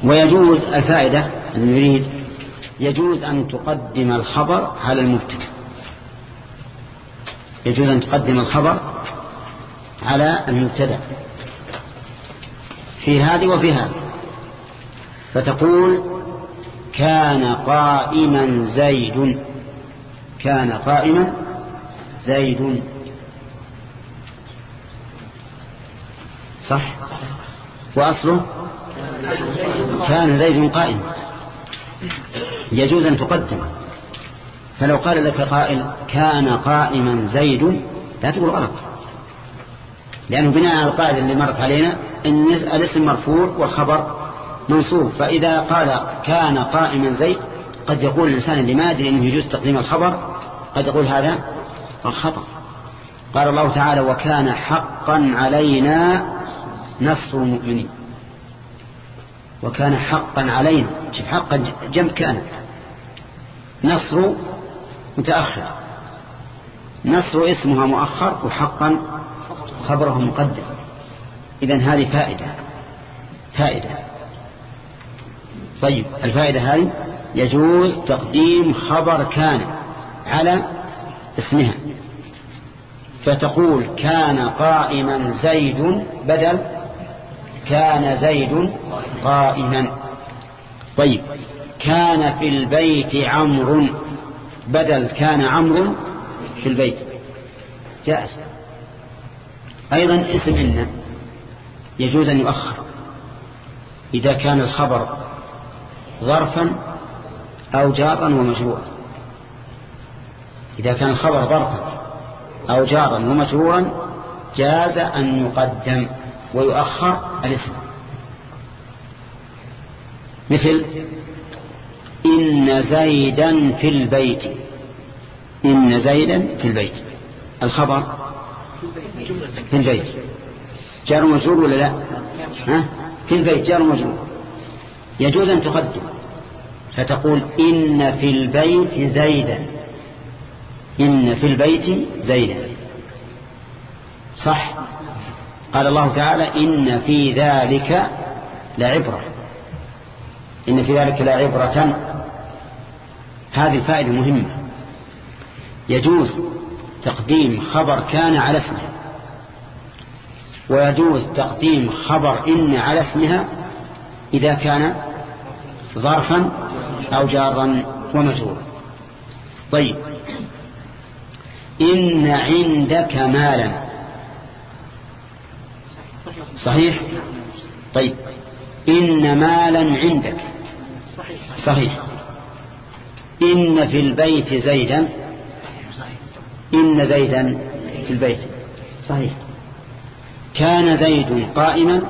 ويجوز الفائدة اللي نريد، يجوز أن تقدم الخبر على المبتدأ، يجوز أن تقدم الخبر على المبتدأ في هذه وفي هذه، فتقول كان قائما زيد، كان قائما زيد، صح؟ وأصله كان زيد قائما، يجوز أن تقدم. فلو قال لك قائل كان قائما زيد لا تقول غلط، لأنه بناء على القاعدة اللي مرت علينا أن الاسم مرفوع والخبر منصوب، فإذا قال كان قائما زيد قد يقول الإنسان اللي ما يدري أنه يجوز تقديم الخبر قد يقول هذا الخطأ. قال الله تعالى وكان حقا علينا نصر المؤمنين، وكان حقا علينا، شوف حقا جنب كان، نصر متأخر، نصر اسمها مؤخر وحقا خبره مقدم. إذن هذه فائدة. طيب الفائدة هذه يجوز تقديم خبر كان على اسمها، فتقول كان قائما زيد بدل كان زيد قائما. طيب كان في البيت عمرو بدل كان عمرو في البيت، جائز. أيضا اسم إن يجوز أن يؤخر إذا كان الخبر ظرفا أو جارا ومجرورا، إذا كان الخبر ظرفا أو جارا ومجرورا جاز أن يقدم ويؤخر الاسم، مثل إن زيدا في البيت، إن زيدا في البيت، الخبر في البيت جار مجرور ولا لا؟ في البيت جار مجرور، يجوز أن تقدم فتقول إن في البيت زيدا، إن في البيت زيدا، صح؟ قال الله تعالى إن في ذلك لعبرة، إن في ذلك لعبرة. هذه فائدة مهمة. يجوز تقديم خبر كان على اسمه، ويجوز تقديم خبر إن على اسمها إذا كان ظرفا أو جارا ومجرورا. طيب إن عندك مالا، صحيح؟ طيب إن مالا عندك، صحيح. إن في البيت زيدا، إن زيدا في البيت، صحيح. كان زيد قائما،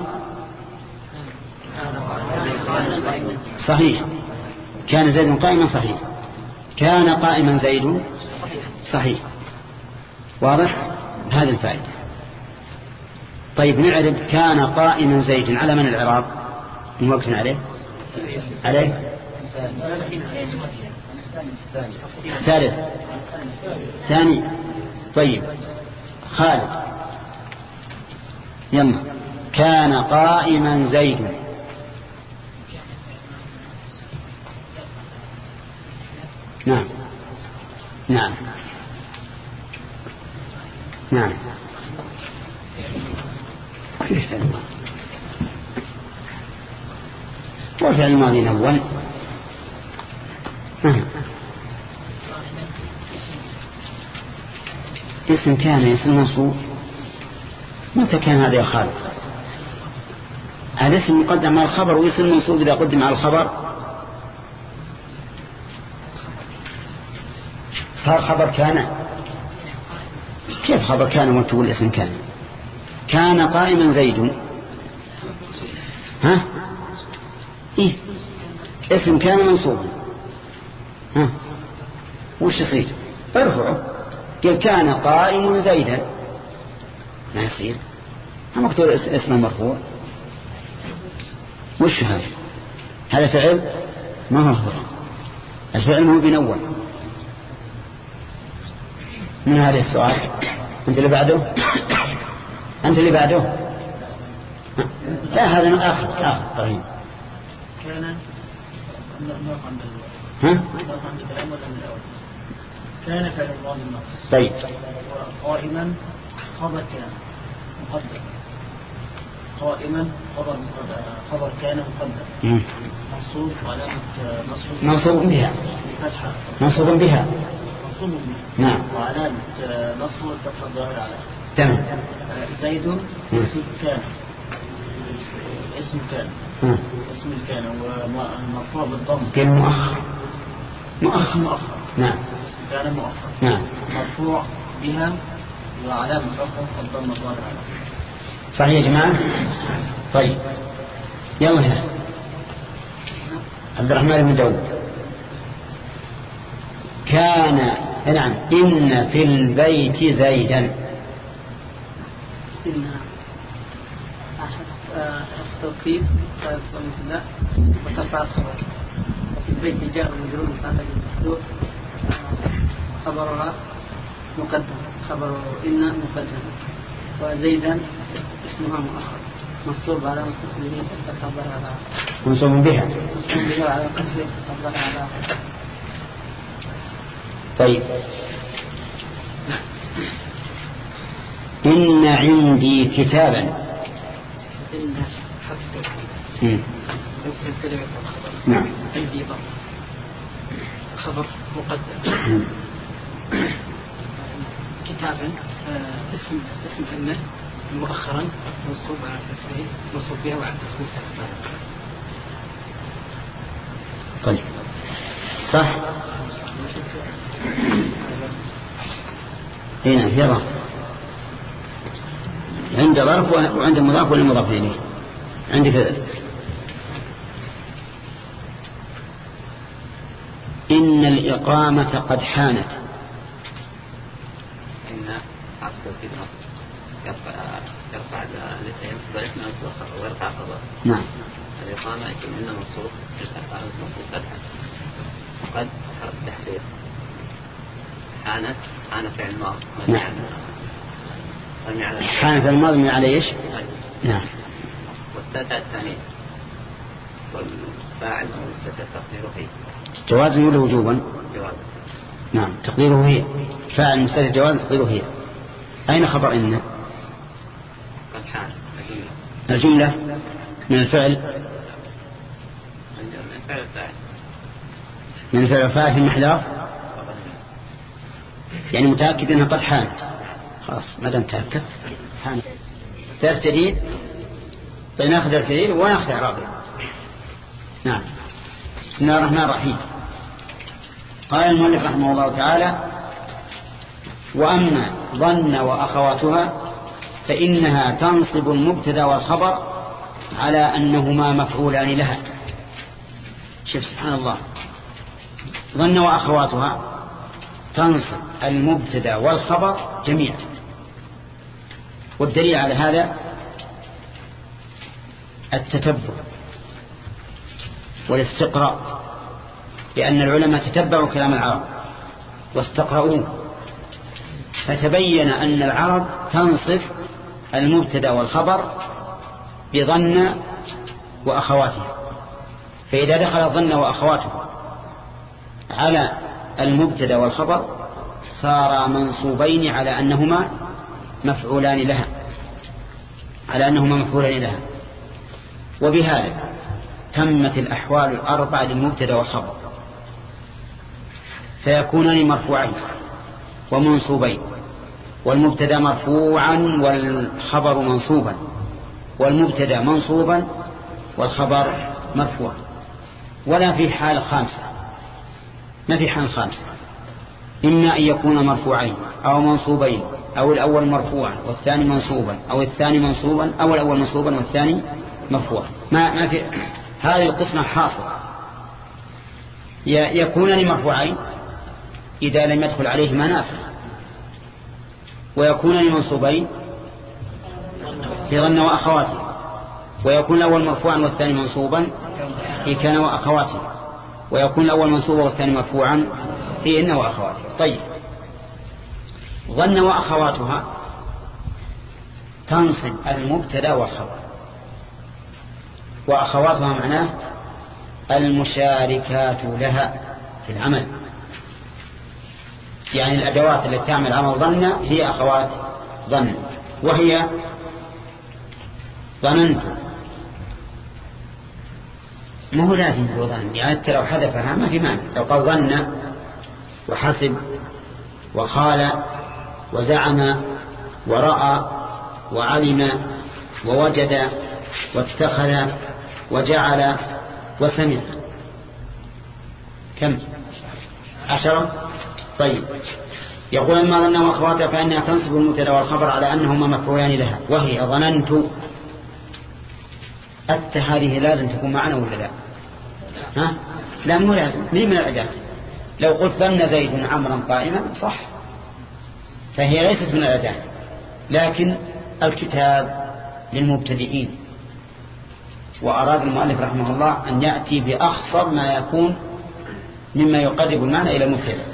صحيح. كان زيد قائما، صحيح. كان قائما زيد، صحيح. واضح هذه الفائدة. طيب نعرف كان قائما زيد على من العراب من وقت عليه ثالث ثاني. طيب خالد يلا كان قائما زيد، نعم نعم نعم. وفعل الماضي الأول اسم كان اسم منصوب، متى كان هذا يا خالد؟ هذا اسم مقدم على الخبر، واسم منصوب إذا قدم على الخبر صار خبر كان. كيف خبر كان وتقول اسم كان؟ كان قائما زيد، ها إيه؟ اسم كان منصوبا، ها وش يصير؟ ارفعه، قال كان قائم زيدا، ما يصير، ما مكتوب اسم مرفوع. وش هذا؟ هذا فعل ما هو الفعل، هو بنول. من هذا السؤال أنت اللي بعده، أنت اللي بعده. لا هذا آخر طيب. كان نقف عند الكلام ولا من الأول؟ كان فعل الماضي الناقص. طيب. قائما خبر كان مقدم. قائما خبر كان مقدم. منصوب علامة نصب. منصوب بها. فتحة. منصوب بها. منصوب بها. نعم. وعلامة نصب الفتحة الظاهرة على. تمام. زيد اسم كان. اسم كان. اسم كان ومرفوع بالضم. كان مؤخر. مؤخر. نعم. كان مؤخر. نعم. مرفوع بها وعلامة رفعه الضم الظاهر على. صحيح يا جماعة. طيب يلا هنا عبد الرحمن بن داود. كان نعم إن في البيت زيدا. إن التوكيد لا وتفعل خبر. وفي البيت جاء مجرور متعلق بالمحذوف خبرها مقدم. خبر إن مقدم. وزيدا اسمها مؤخر منصوب على قصده فتخبر على منصوب بها. منصوب بها على قصده فتخبر على. طيب. إن عندي كتابا. إن حفظ يوصل كلمة الخبر. نعم. عندي ضم خبر مقدم. كتابا اسم إنه مؤخرا منصوب على تسميه منصوب بها وعلى تسميه. طيب صح. هنا يلا عند ظرف وعند مضاف ولا مضاف إليه. عندك إن الإقامة قد حانت. إن عبد في النص يرفع ذلكنا ويرفع خبر. نعم. الإقامة يكون إن منصوب يرفع المنصوب فتحا. قد حرف تحرير. حانت فعل الماضي. نعم. حانت الماضي على إيش؟ نعم. والتاء الثانية والفاعل والمستتر تقديره هي. جوازا ولا وجوبا؟ جوازا. نعم تقديره هي. فاعل مستتر جوازا تقديره هي. أين خبر إن؟ قد حانت الجملة من الفعل. من الفعل الفاعل في المحذوف. يعني متأكد أنها قد حانت. خلاص ما دام تأكد حانت. درس جديد. طيب ناخذ درس جديد وناخذ إعرابه. نعم. بسم الله الرحمن الرحيم. قال المؤلف رحمه الله تعالى: وأما ظن وأخواتها فإنها تنصب المبتدا والخبر على أنهما مفعولان لها. شوف سبحان الله. ظن وأخواتها تنصب المبتدا والخبر جميعا. والدليل على هذا التتبع والاستقراء، لأن العلماء تتبعوا كلام العرب واستقرؤوه، فتبين أن العرب تنصف المبتدا والخبر بظن وأخواته. فإذا دخل ظن وأخواته على المبتدا والخبر صار منصوبين على أنهما مفعولان لها، وبهذا تمت الأحوال الأربعة للمبتدا والخبر، فيكونان مرفوعين ومنصوبين، والمبتدا مرفوعا والخبر منصوبا، والمبتدا منصوبا والخبر مرفوعا. ولا في حال خامسة، ما في حال خامسة، إما أن يكون مرفوعين أو منصوبين، أو الأول مرفوعا والثاني منصوبا، أو الثاني منصوبا أو الأول منصوبا والثاني مرفوعا. ما في هذه القسمة حاصلة. يكونان مرفوعين إذا لم يدخل عليهما ناسخ، ويكونان منصوبين في ظن وأخواته، ويكون الأول مرفوعا والثاني منصوبا في كان وأخواته، ويكون الأول منصوبا والثاني مرفوعا في إن وأخواته. طيب، ظن وأخواتها تنصب المبتدا والخبر، وأخواتها معناه المشاركات لها في العمل، يعني الأدوات التي تعمل عمل ظن هي أخوات ظن، وهي ظننت. ما هو لازم هو ظن، يعني أنت لو حذفها ما في معنى. لو قال ظن وحسب وخال وزعم ورأى وعلم ووجد واتخذ وجعل وسمع، كم؟ 10. طيب، يقول أما ظن وأخواتها فإنها تنصب المبتدا والخبر على أنهما مفعولان لها، وهي ظننت. هذه لازم تكون معنا ولا لا؟ ها؟ لا، مو لازم، من الأداة. لو قلت ظن زيد عمرا قائما صح، فهي ليست من الأداة، لكن الكتاب للمبتدئين، وأراد المؤلف رحمه الله أن يأتي بأخصر ما يكون مما يقرب المعنى إلى المبتدأ.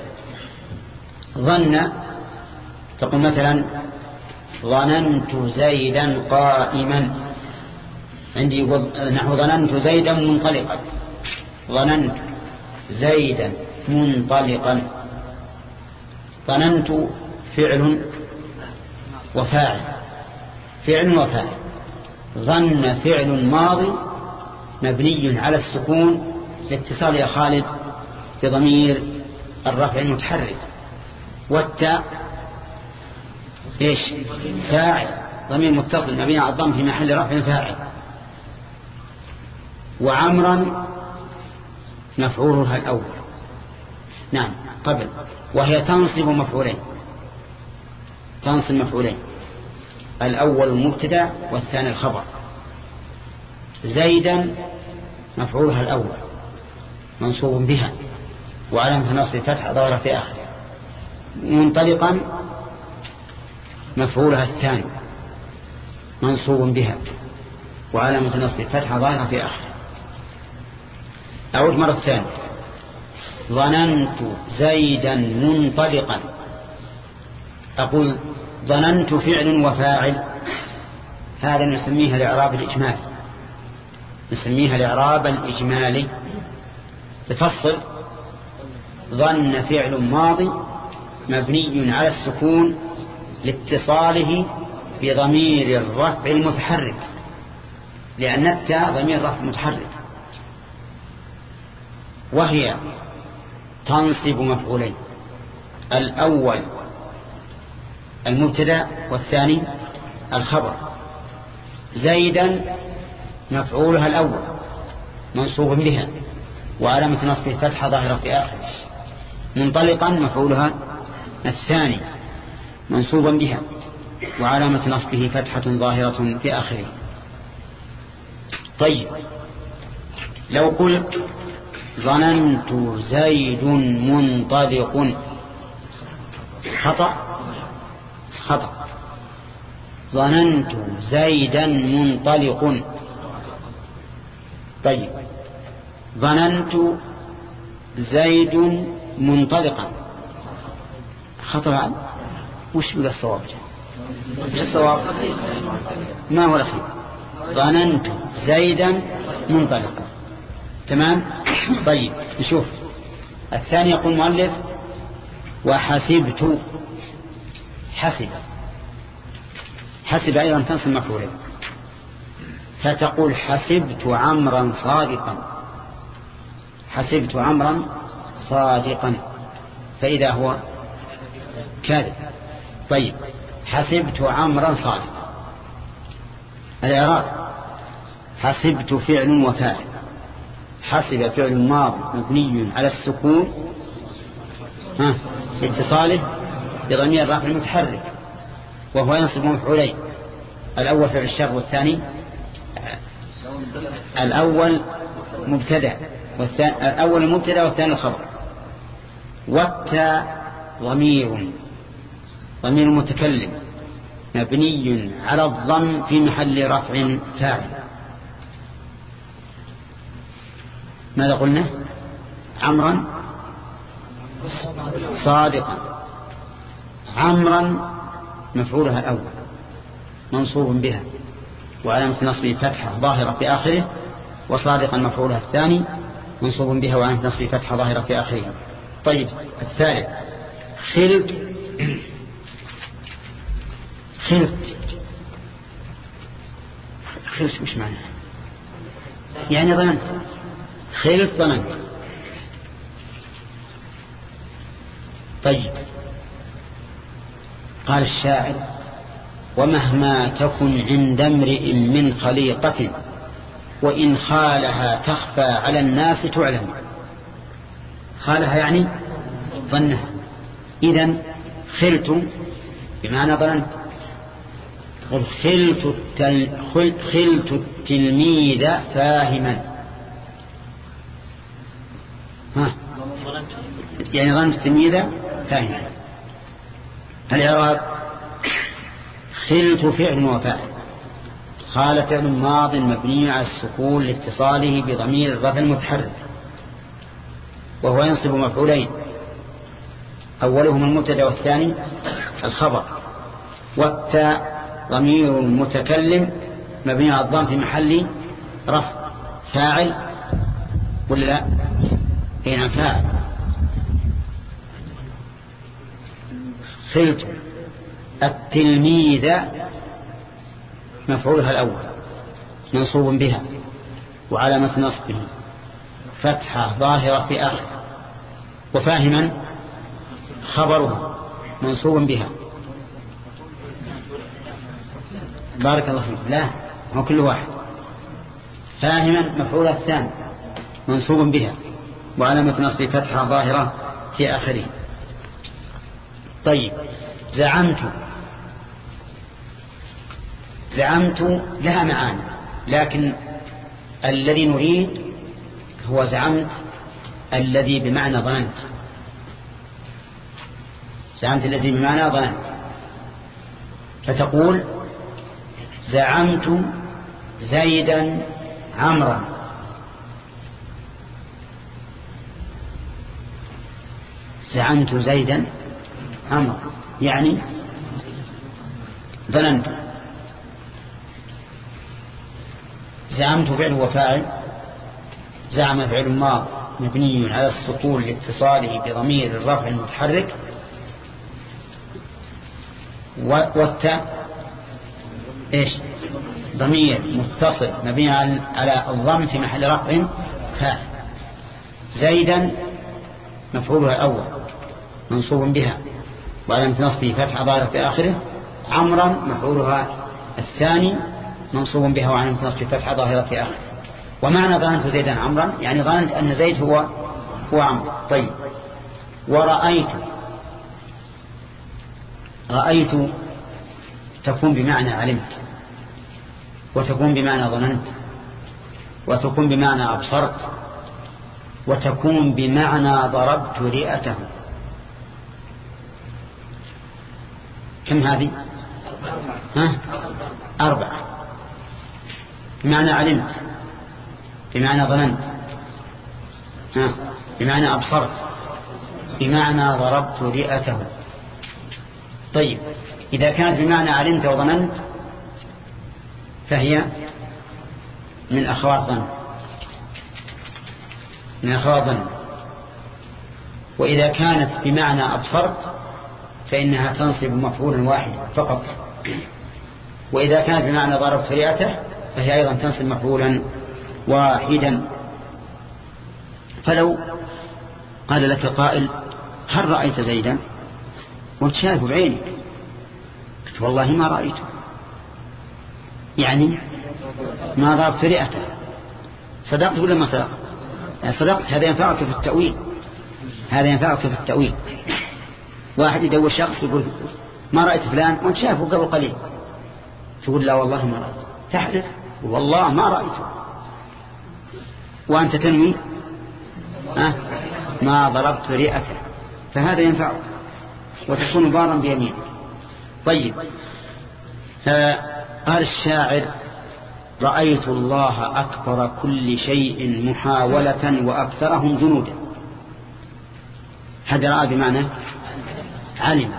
ظن تقول مثلا ظننت زيدا قائما، عندي نحو ظننت زيدا منطلقا، ظننت زيدا منطلقا. ظننت فعل وفاعل، فعل وفاعل. ظن فعل ماضي مبني على السكون لاتصال يا خالد بضمير الرفع المتحرك، والتاء ايش؟ فاعل، ضمير متصل مبني على الضم في محل رفع فاعل. وعمرا مفعولها الأول، نعم قبل، وهي تنصب مفعولين، تنصب مفعولين، الأول المبتدا والثاني الخبر. زيدا مفعولها الأول منصوب بها وعلامة نصب فتحة ظاهرة في آخره. منطلقا مفعولها الثاني منصوب بها وعلامة نصب فتحة ظاهرة في آخره. أعود مرة ثانية، ظننت زيدا منطلقا. أقول ظننت فعل وفاعل، هذا نسميها الإعراب الإجمالي، نسميها الإعراب الإجمالي. تفصل ظن فعل ماضي مبني على السكون لاتصاله بضمير الرفع المتحرك، لأن التاء ضمير رفع متحرك، وهي تنصب مفعولين، الأول المبتدا والثاني الخبر. زيدا مفعولها الأول منصوب بها وعلامة نصبه فتحة ظاهرة في آخره. منطلقا مفعولها الثاني منصوبا بها وعلامة نصبه فتحة ظاهرة في آخره. طيب، لو قلت ظننت زيد منطلق، خطأ، خطأ. ظننت زيدا منطلق. طيب، ظننت زيد منطلقا، خطأ. وش بقى الصواب؟ الصواب ما هو الأخير؟ ظننت زيدا منطلقا. تمام. طيب نشوف الثاني. يقول المؤلف وحسبت. حسب، حسب أيضا تنصب مفعولين، فتقول حسبت عمرا صادقا. حسبت عمرا صادقا، فإذا هو كاذب. طيب، حسبت عمرا صادقا. الإعراب حسبت فعل وفاعل، حسب فعل ماضي مبني على السكون اتصاله بضمير الرفع المتحرك، وهو ينصب مفعولين، الأول فعل الشر والثاني الأول مبتدا الأول المبتدا والثاني الخبر. والتاء ضمير متكلم مبني على الضم في محل رفع فاعل. ماذا قلنا؟ عمرا صادقا. عمرا مفعولها الأول منصوب بها وعلامة نصبه فتحة ظاهرة في آخره، وصادقا مفعولها الثاني منصوب بها وعلامة نصبه فتحة ظاهرة في آخره. طيب الثالث خلت. مش معنى يعني ظننت. خلت ظننت. طيب قال الشاعر ومهما تكن عند امرئ من خليقة وإن خالها تخفى على الناس تعلم. خالها يعني ظنها. إذن خلت بمعنى ظننت. خلت التلميذ فاهما. يعني ظننت التلميذ فاهما. الإعراب خلت فعل وفاعل. خال فعل ماض مبني على السكون لاتصاله بضمير الرفع المتحرك وهو ينصب مفعولين أولهما المبتدا والثاني الخبر. والتاء ضمير المتكلم مبني على الضم في محل رفع فاعل ولا لا؟ هنا فاعل. خلت التلميذ مفعولها الأول منصوب بها وعلامة نصبه فتحة ظاهرة في آخر. وفاهما خبره منصوب بها. بارك الله فيك. لا هو كل واحد. فاهما مفعولها الثاني منصوب بها وعلامة نصبه فتحة ظاهرة في آخره. طيب زعمت لها معاني لكن الذي نريد هو زعمت الذي بمعنى ظننت. زعمت الذي بمعنى ظننت. فتقول زعمت زيدا عمرا. زعمت زيدا عمرا يعني ظننت. زعمت فعل وفاعل. زعم فعل ماض مبني على السكون لاتصاله بضمير الرفع المتحرك. والتاء ايش؟ ضمير متصل مبني على الضم في محل رفع فاعل. زيدا مفعولها الأول منصوب بها وعلامة نصبه فتحة ظاهرة في آخره. عمرا مفعولها الثاني منصوب بها وعلامة نصبه فتحة ظاهرة في آخره. ومعنى ظننت زيدا عمرا يعني ظننت أن زيد هو عمرو. طيب رأيت تكون بمعنى علمت وتكون بمعنى ظننت وتكون بمعنى أبصرت وتكون بمعنى ضربت رئته. كم هذه؟ 4. بمعنى علمت بمعنى ظننت بمعنى أبصرت بمعنى ضربت رئته. طيب إذا كانت بمعنى علمت وظننت فهي من أخوات ظن. وإذا كانت بمعنى أبصرت فإنها تنصب مفعولا واحد فقط. وإذا كانت بمعنى ضربت رئته فهي أيضا تنصب مفعولا واحدا. فلو قال لك قائل هل رأيت زيدا وانت شايفه بعينك؟ قلت والله ما رأيته يعني ما ضربت رئته. صدقت ولا ما صدقت؟ صدقت. هذا ينفعك في التأويل. واحد يدور شخص يقول ما رأيت فلان وانت شايفه قبل قليل تقول لا والله ما رأيته. تحلف والله ما رأيته وأنت تنوي ما ضربت رئته. فهذا ينفعك وتكون ضارا بيمينك. طيب قال الشاعر رأيت الله أكبر كل شيء محاولة وأكثرهم جنودا. هذا رأى بمعنى علم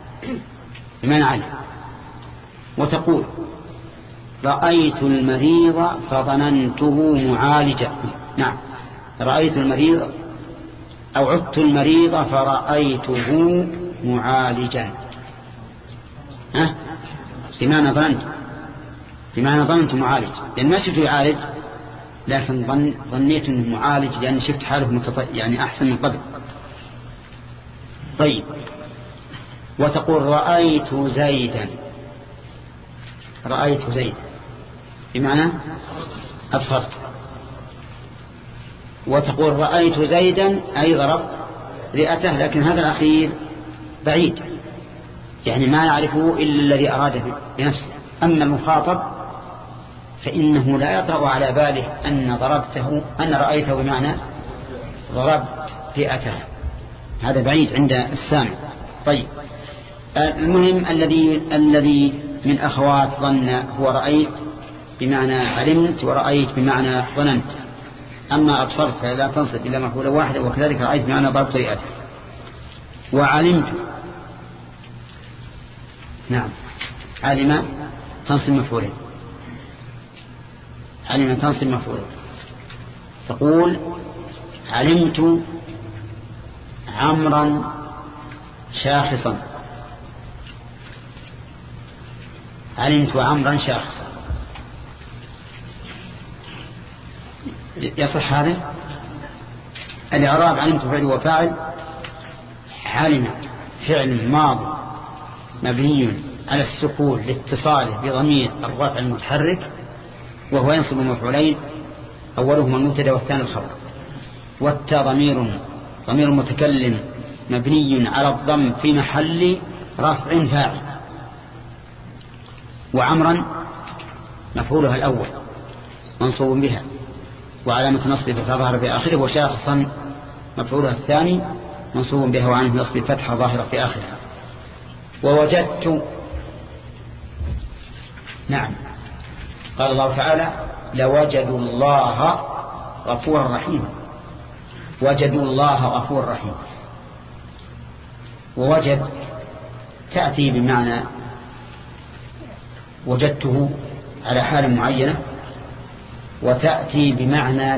وتقول رأيت المريض فظننته معالجا. نعم رأيت المريض أو عدت المريض فرأيته معالجا. بمعنى ظننت معالج، لأن ما شفت يعالج، لكن ظنيت أنه معالج لأن شفت حاله يعني أحسن من قبل. طيب، وتقول رأيت زيدا، رأيت زيدا بمعنى أبصرت. وتقول رأيت زيدا أي ضربت رئته، لكن هذا الأخير بعيد، يعني ما يعرفه إلا الذي أراد بنفسه. أما المخاطب فإنه لا يطرأ على باله أن رأيته بمعنى ضربت رئته، هذا بعيد عند السامع. طيب، المهم الذي من أخوات ظن هو رأيت بمعنى علمت، ورأيت بمعنى ظننت. أما أبصرت فلا تنصب إلا مفعولا واحدا، وكذلك رأيت بمعنى ضربت رئته. وعلمت، نعم، علم تنصب مفعولين، علم تنصب مفعولين. تقول علمت عمرا شاخصا، علمت عمرا شاخصا، يصح هذا؟ الإعراب علمت فعل وفاعل. علم فعل ماضي مبني على السكون لاتصاله بضمير الرفع المتحرك، وهو ينصب مفعولين، أولهما المبتدا والثاني الخبر. والتاء ضمير متكلم مبني على الضم في محل رفع فاعل. وعمرا مفعولها الأول منصوب بها وعلامة نصبه فتظهر في آخره، وشاخصا مفعولها الثاني منصوب بها وعلامة نصبه فتحة ظاهرة في آخرها. ووجدت، نعم، قال الله تعالى لوجدوا الله غفورا رحيما، وجدوا الله غفورا رحيما. ووجد تأتي بمعنى وجدته على حال معينة، وتأتي بمعنى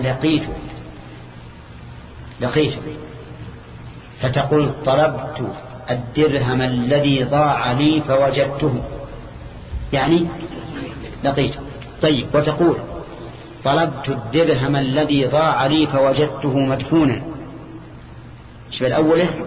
لقيته، فتقول طلبت الدرهم الذي ضاع لي فوجدته، يعني لقيته. طيب، وتقول طلبت الدرهم الذي ضاع لي فوجدته مدفونا، شبه الأولى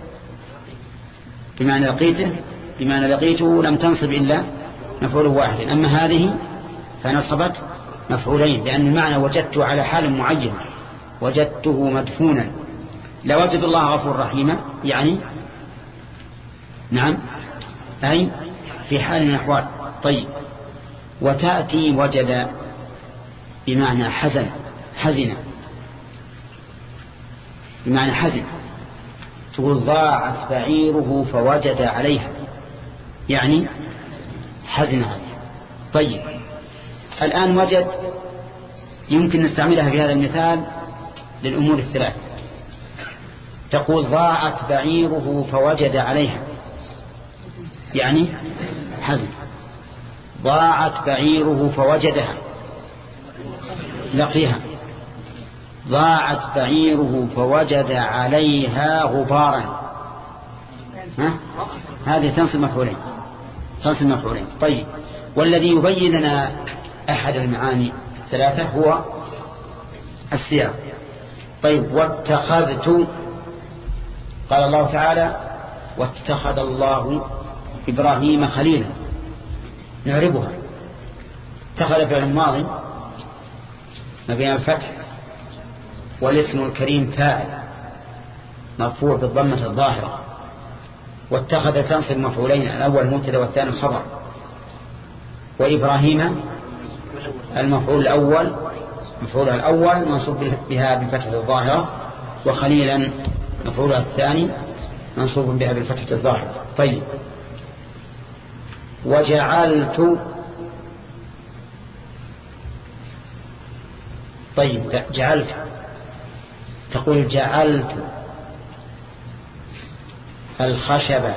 بمعنى لقيته لم تنصب إلا مفعول واحد. أما هذه فنصبت مفعولين، لأن المعنى وجدت على حال معين، وجدته مدفونا. لوجد الله غفور رحيما، يعني نعم، أي في حال من الأحوال. طيب، وتأتي وجد بمعنى حزن بمعنى حزن، تقول ضاعت بعيره فوجد عليها، يعني حزن عليها. طيب، الآن وجد يمكن نستعملها في هذا المثال للأمور الثلاث. تقول ضاعت بعيره فوجد عليها، يعني حزن. ضاعت بعيره فوجدها، لقيها. ضاعت بعيره فوجد عليها غبارا، هذه تنصب مفعولين. طيب، والذي يبين لنا أحد المعاني الثلاثة هو السياق. طيب، واتخذت، قال الله تعالى واتخذ الله إبراهيم خليلا، نعربها. اتخذ فعل ماضي مبني على الفتح، والاسم الكريم فاعل مرفوع بالضمة الظاهرة. واتخذ تنصب مفعولين، الأول مبتدا والثاني خبر. وإبراهيم المفعول الأول مفعولها الأول منصوب بها بالفتحة الظاهرة، وخليلا مفعولها الثاني منصوب بها بالفتحة الظاهرة. طيب، وجعلت، طيب جعلت، تقول جعلت الخشب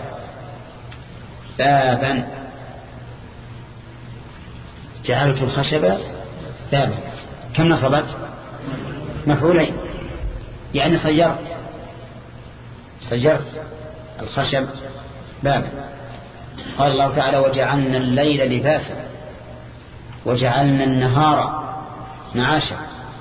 بابا، جعلت الخشب بابا، كم نصبت؟ مفعولين. يعني صيرت الخشب بابا. قال الله تعالى وجعلنا الليل لباسا وجعلنا النهار معاشا.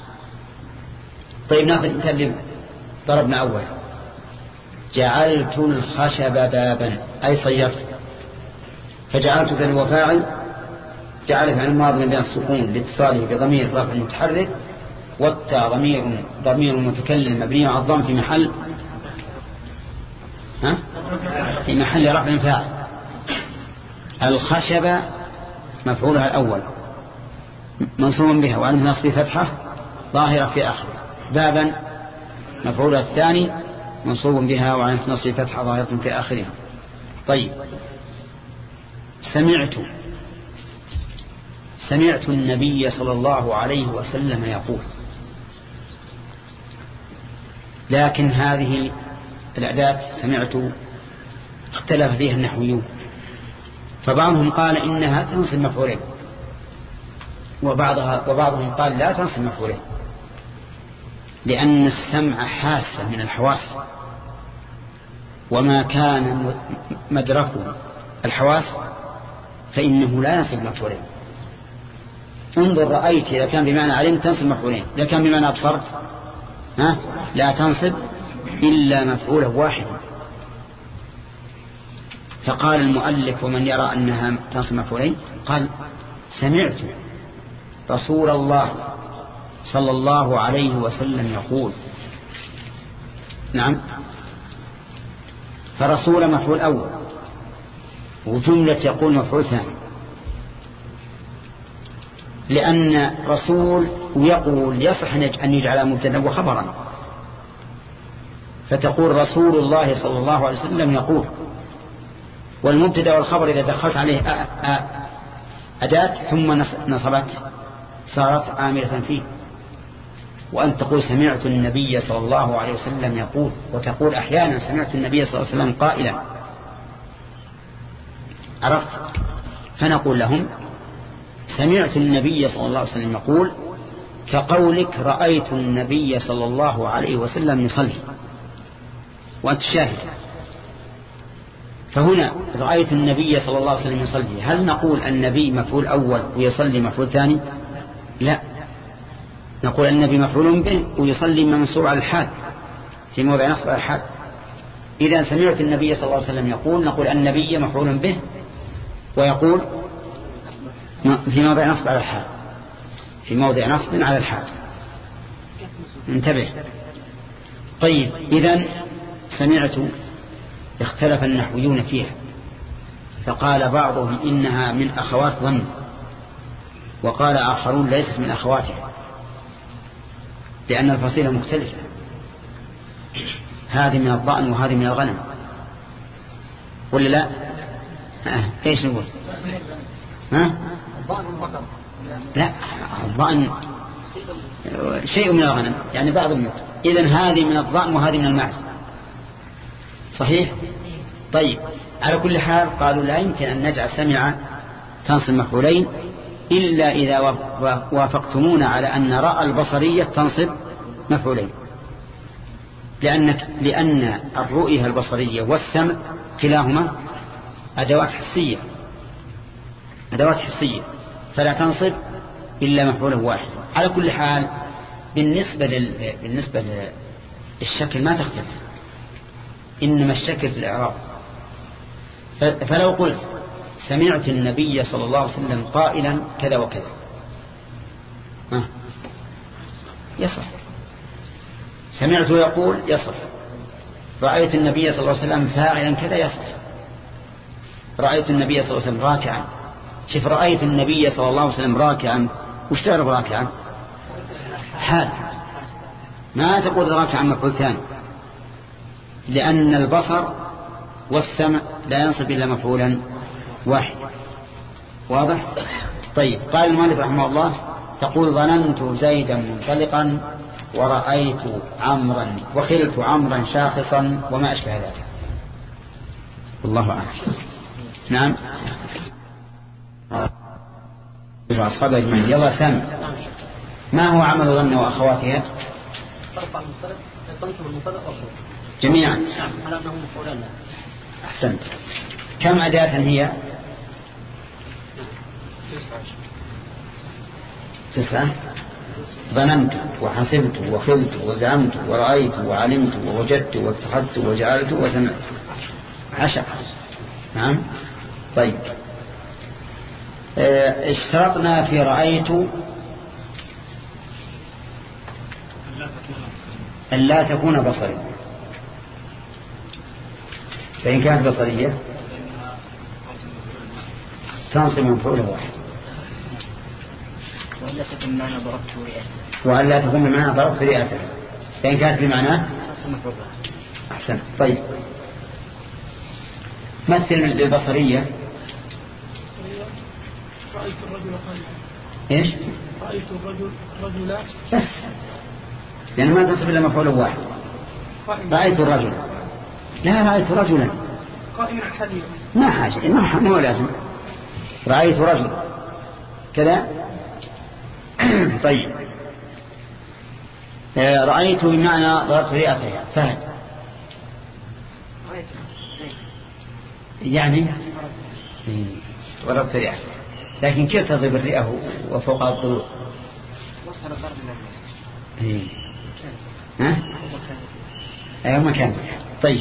طيب ناخذ مثال ضربنا أول. جعلت الخشب بابا أي صيرت، فجعلت فعل وفاعل، جعل فعل الماضي من بين السكون لاتصاله بضمير رفع متحرك، والتاء ضمير متكلم مبني على الضم في محل رفع فاعل. الخشب مفعولها الأول منصوب بها وعنه نصب فتحة ظاهرة في آخره. بابا مفعولها الثاني منصوب بها وعنه نصب فتحة ظاهرة في آخرها. طيب سمعت النبي صلى الله عليه وسلم يقول. لكن هذه الأداة سمعت اختلف فيها النحويون، فبعضهم قال إنها تنصب مفعولين، وبعضهم قال لا تنصب مفعولين، لأن السمع حاسة من الحواس، وما كان مدركه الحواس فإنه لا ينصب مفعولين. انظر رأيت إذا كان بمعنى علم تنصب مفعولين، إذا كان بمعنى أبصرت لا تنصب إلا مفعوله واحد. فقال المؤلف ومن يرى أنها تنصب مفعولين قال سمعت رسول الله صلى الله عليه وسلم يقول. نعم، فرسول مفعول أول وجملة يقول مفعول ثاني، لأن رسول ويقول يصح أن يجعل مبتدا وخبرا، فتقول رسول الله صلى الله عليه وسلم يقول، والمبتدا والخبر إذا دخلت عليه أداة ثم نصبت صارت عاملة فيه. وأن تقول سمعت النبي صلى الله عليه وسلم يقول، وتقول أحيانا سمعت النبي صلى الله عليه وسلم قائلا. عرفت؟ فنقول لهم سمعت النبي صلى الله عليه وسلم يقول كقولك رأيت النبي صلى الله عليه وسلم يصلي وأنت شاهد. فهنا رأيت النبي صلى الله عليه وسلم يصلي، هل نقول النبي مفعول أول ويصلي مفعول ثاني؟ لا، نقول النبي مفعول به ويصلي منصوب على الحال في موضع نصب على الحال. إذا سمعت النبي صلى الله عليه وسلم يقول نقول النبي مفعول به ويقول في موضع نصب على الحال، في موضع نصب على الحال. انتبه. طيب إذن سمعت اختلف النحويون فيها، فقال بعضهم إنها من أخوات ظن، وقال آخرون ليست من أخواتها، لأن الفصيلة مختلفة، هذه من الضأن وهذه من الغنم، ولا لا؟ ايش نقول؟ لا، الضأن شيء من الغنم، يعني بعض الموت. إذن هذه من الضأن وهذه من المعز، صحيح؟ طيب على كل حال قالوا لا يمكن أن نجعل سمع تنصب مفعولين إلا إذا وافقتمونا على أن رأى البصرية تنصب مفعولين، لأن الرؤية البصرية والسمع كلاهما أدوات حسية فلا تنصب إلا مفعول واحد. على كل حال بالنسبة للشكل ما تختلف، إنما الشكل في الإعراب. فلو قلت سمعت النبي صلى الله عليه وسلم قائلا كذا وكذا يصح، سمعت يقول يصح، رأيت النبي صلى الله عليه وسلم فاعلا كذا يصح، رأيت النبي صلى الله عليه وسلم راكعا. شوف رأيت النبي صلى الله عليه وسلم راكعا، وش تعرف راكعا؟ حال، ما تقول راكعا مفعول ثاني، لأن البصر والسمع لا ينصب إلا مفعولا واحد. واضح؟ طيب قال المؤلف رحمه الله تقول ظننت زيدا منطلقا ورأيت عمرا وخلت عمرا شاخصا وما أشبه ذلك. والله أعلم. نعم أصحاب أجمعين. يلا سامع، ما هو عمل ظن وأخواتها؟ ترفع المبتدا تنصب المبتدا والخبر جميعا. نعم على أنه مفعولان. أحسنت. كم أداة هي؟ 9. ظننت وحسبت وخلت وزعمت ورأيت وعلمت ووجدت واتخذت وجعلت وسمعت. 10. نعم. طيب اشترطنا في رأيت أن لا تكون بصرية، فإن كانت بصرية تنصب مفعوله واحد. وأن لا تكون معنا ضربت رئاسة، وأن لا تكون معنا ضربت رئاسة، فإن كانت بمعناه أحسن. طيب مثل للبصرية. رأيت الرجل خالدا. إيش؟ رأيت الرجل رجلا بس، لأنه ما تنصب إلا مفعوله واحد. رأيت الرجل، لا رأيت رجلا قائما حديثا، ما حاجة، ما هو لازم. رأيت رجل كذا. طيب رأيت بمعنى ضربت رئتها. فهد يعني ضربت رئتها، لكن كيف تضرب الرئة وفوقها الضلوع؟ وصل الضرب إيه. ها؟ أيوة مكان. طيب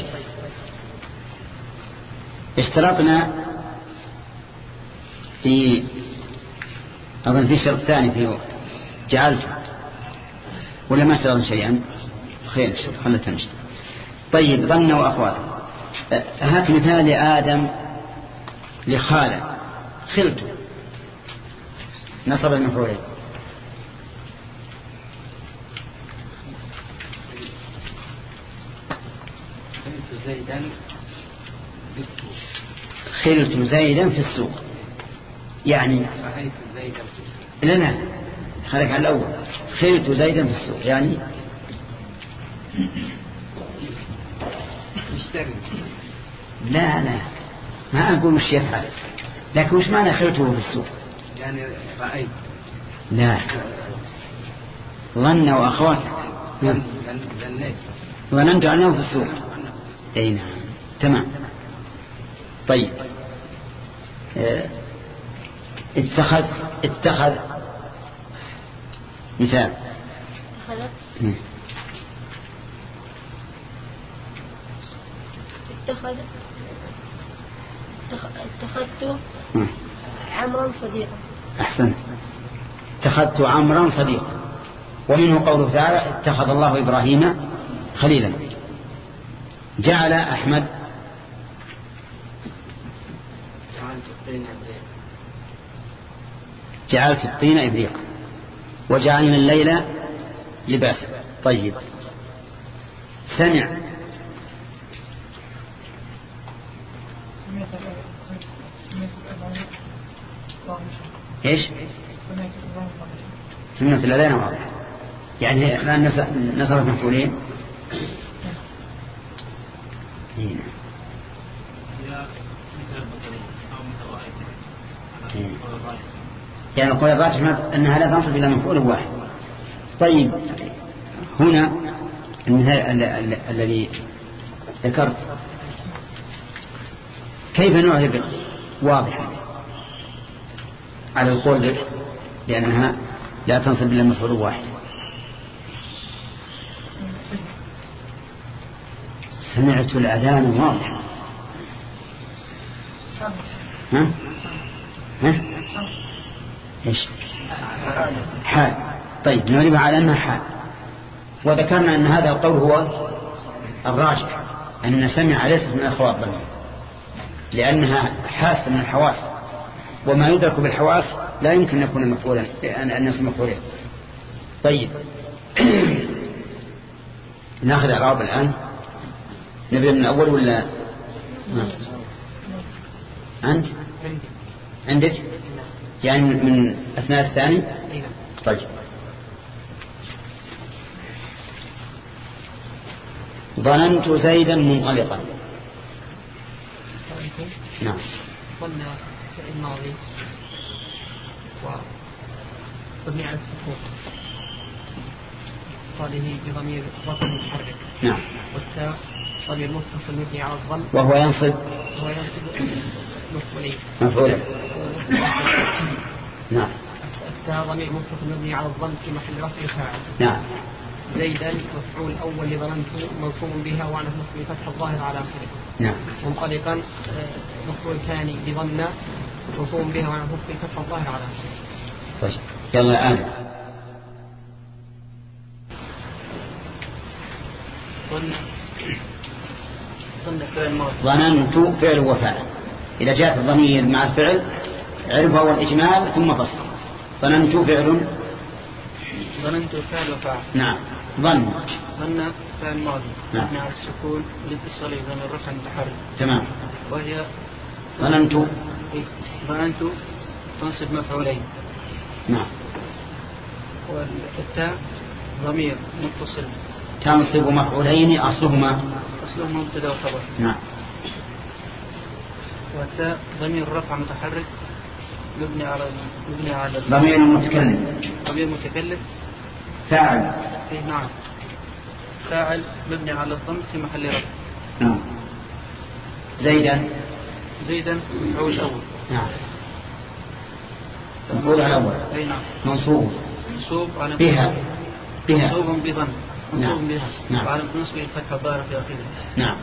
اشترطنا في أظن في شرط ثاني في وقت جعلت ولا ما اشترطنا شيئا؟ خير خلنا تمشي. طيب ظن وأخواته. هات مثال لآدم لخالة خلت نصب المفعولين. خلت زيدا في السوق، يعني لا خليك على الأول. خلت زيدا في السوق يعني لا ما أقول مش يفعل، لكن وش معنى خلته في السوق؟ يعني رأيت. لا ظن وأخواته. ظننت أنه في السوق. أي نعم تمام. طيب اتخذ مثال. اتخذت عمرا صديقا. أحسن. اتخذت عمرا صديقا. ومنه قوله تعالى اتخذ الله إبراهيم خليلا. جعل أحمد جعلت الطين إبريق وجعلنا الليل لباسا. طيب سمع ايش؟ سمعت الأذان واضح، يعني الآن نصرف مفعولين. يعني القول الراجح أنها لا تنصب إلا مفعول واحد. طيب هنا المثال الذي ذكرت كيف نعرف واضحا على القول لأنها لا تنصب إلا مفعول واحد؟ سمعت الأذان واضحا. ها ايش؟ حال. طيب نعرفها على أنها حال، وذكرنا أن هذا القول هو الراجح، أن سمع ليست من أخوات ظنه لأنها حاسة من الحواس، وما يدرك بالحواس لا يمكن أن يكون مفعولا أن يصير مفعولا. طيب ناخذ إعراب الآن. نبدأ من الأول ولا أنت عندك يعني من أثناء الثاني؟ طيب ظننت زيدا منطلقا. نعم. ظن فعل ماضي ومبني على السكون اتصاله بضمير رفع متحرك. نعم. والتاء ضمير متصل مبني على الضم وهو ينصب مفعولا. نعم. التاء ضمير متصل مبني على الضم في محل رفع فاعل. نعم. زيدا مفعول أول لظننت منصوب بها وعلى نصب فتح الظاهر على آخره. نعم. منطلقا مفعول ثاني لظن منصوب بها وعلى نصب فتح الظاهر على آخره. طيب يلا الآن ظننت فعل وفاعل. إذا جاءت الضمير مع الفعل عرفه والإجمال ثم فصل. ظننت فعل وفاعل. نعم. ظن فعل ماضي. نعم. مع السكون لاتصاله بضمير الرفع المتحرك. تمام. وهي ظننت تنصب مفعولين. نعم. والتاء ضمير متصل تنصب مفعولين أصلهما مبتدا وخبر. نعم. والتاء ضمير رفع متحرك مبني على ضمير متكلم فاعل. نعم. فاعل مبني على الضم في محل رفع. نعم. زيدا مفعول أول. نعم. مفعول الأول. نعم. منصوب على بها منصوب بضم. نعم. بها. نعم. وعلى نصبه الفتح الظاهر في آخره. نعم.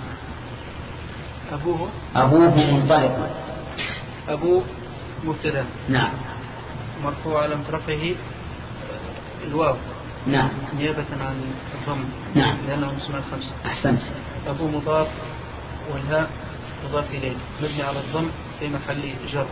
أبوه منطلق. أبوه مبتدا. نعم. مرفوع على رفعه الواو. نعم. نيابة عن الضم. نعم. لأنه من سنة 5. أحسنت. أبوه مضاف والهاء مضاف إليه مبني على الضم في محل جر.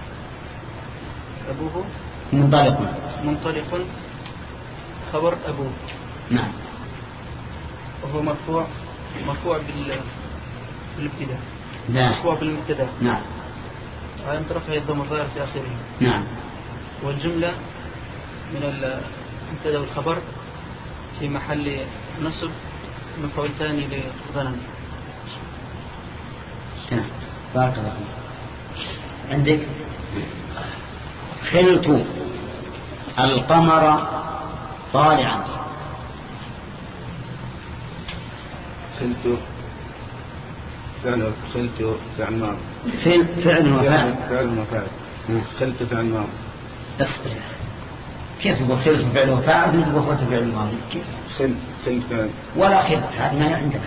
أبوه منطلق خبر أبوه. نعم. وهو مرفوع بالابتداء. لا. مرفوع بالمبتدا. نعم. على رفعه الضم الظاهر في آخره. نعم. والجملة من المبتدا والخبر في محل نصب مفعول ثاني لظنن. نعم. بارك الله فيك. عندك خلت القمر طالعا. خلت فعل ماضي. فعل وفاعل. خلت فعل ماضي. اصبر. كيف تقول خلت فعل وفاعل وانت تقول فعل ماضي؟ خلت فعل ولا خلت، هذا ما عندك.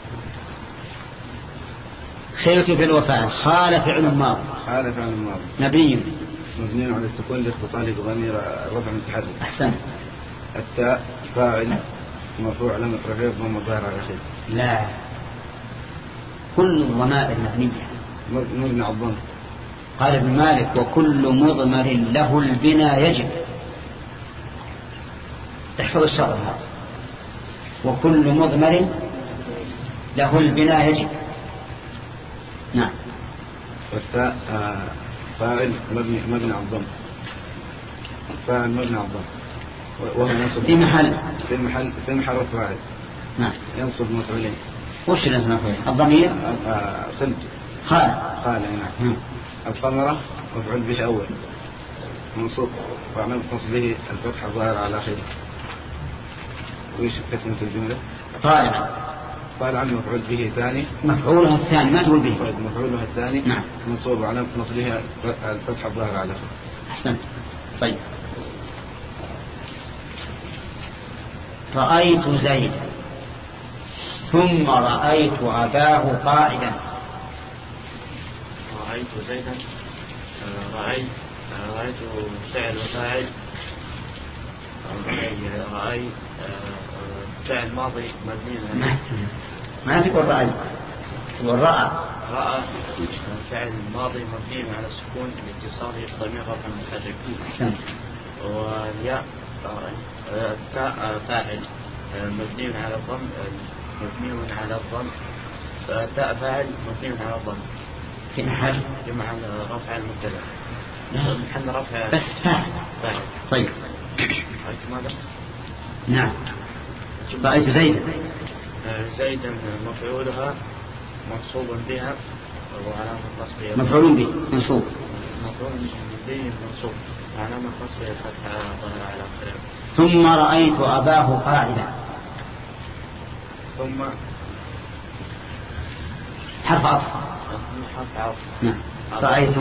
خلت فعل وفاعل. خال فعل ماضي. مبني على السكون لاتصاله بضمير الرفع المتحرك. احسنت. التاء فاعل مرفوع علامة رفعه الضم الظاهر على آخره. لا، كل الضمائر مبنية مبني على الضم. قال ابن مالك وكل مضمر له البناء يجب. احفظ الشرط هذا. وكل مضمر له البناء يجب. نعم. والتاء فاعل مبني على الضم. فاعل مبني على الضم وهو ينصب في محل فاعل. نعم. ينصب مفعولين. وش اللي ينصب الضمير؟ خال. نعم. القمرة مفعول به أول منصوب وعمل نصبه الفتح الظاهر على آخره. وإيش كتمة الجملة؟ طالعا مفعول به ثاني. مفعولها الثاني ما تقول به. مفعولها الثاني. نعم. منصوب وعلامة نصبه الفتح الظاهر على آخره. أحسنت. طيب. رأيت زيد ثم رأيت أباه قاعدا. رأيت زيدا. رأيت فعل وفاعل. رأيت فعل ماضي مبني. ما تقول رأي، تقول رأى. فعل ماضي مبني على السكون لاتصاله بضمير رفع متحرك. والياء تاء فاعل مبني على الضم. تاء فاعل مبني على الضم في محل رفع المبتدا. محل رفع بس فاعل. طيب. رأيت ماذا؟ نعم. رأيت زيدا مفعولها منصوب بها وعلامة نصبه مفعول به منصوب. علامة نصبه الفتحة ظاهرة على آخره. ثم رأيت أباه قاعدا. ثم حرف عطف. حرف عطف. نعم. رأيتم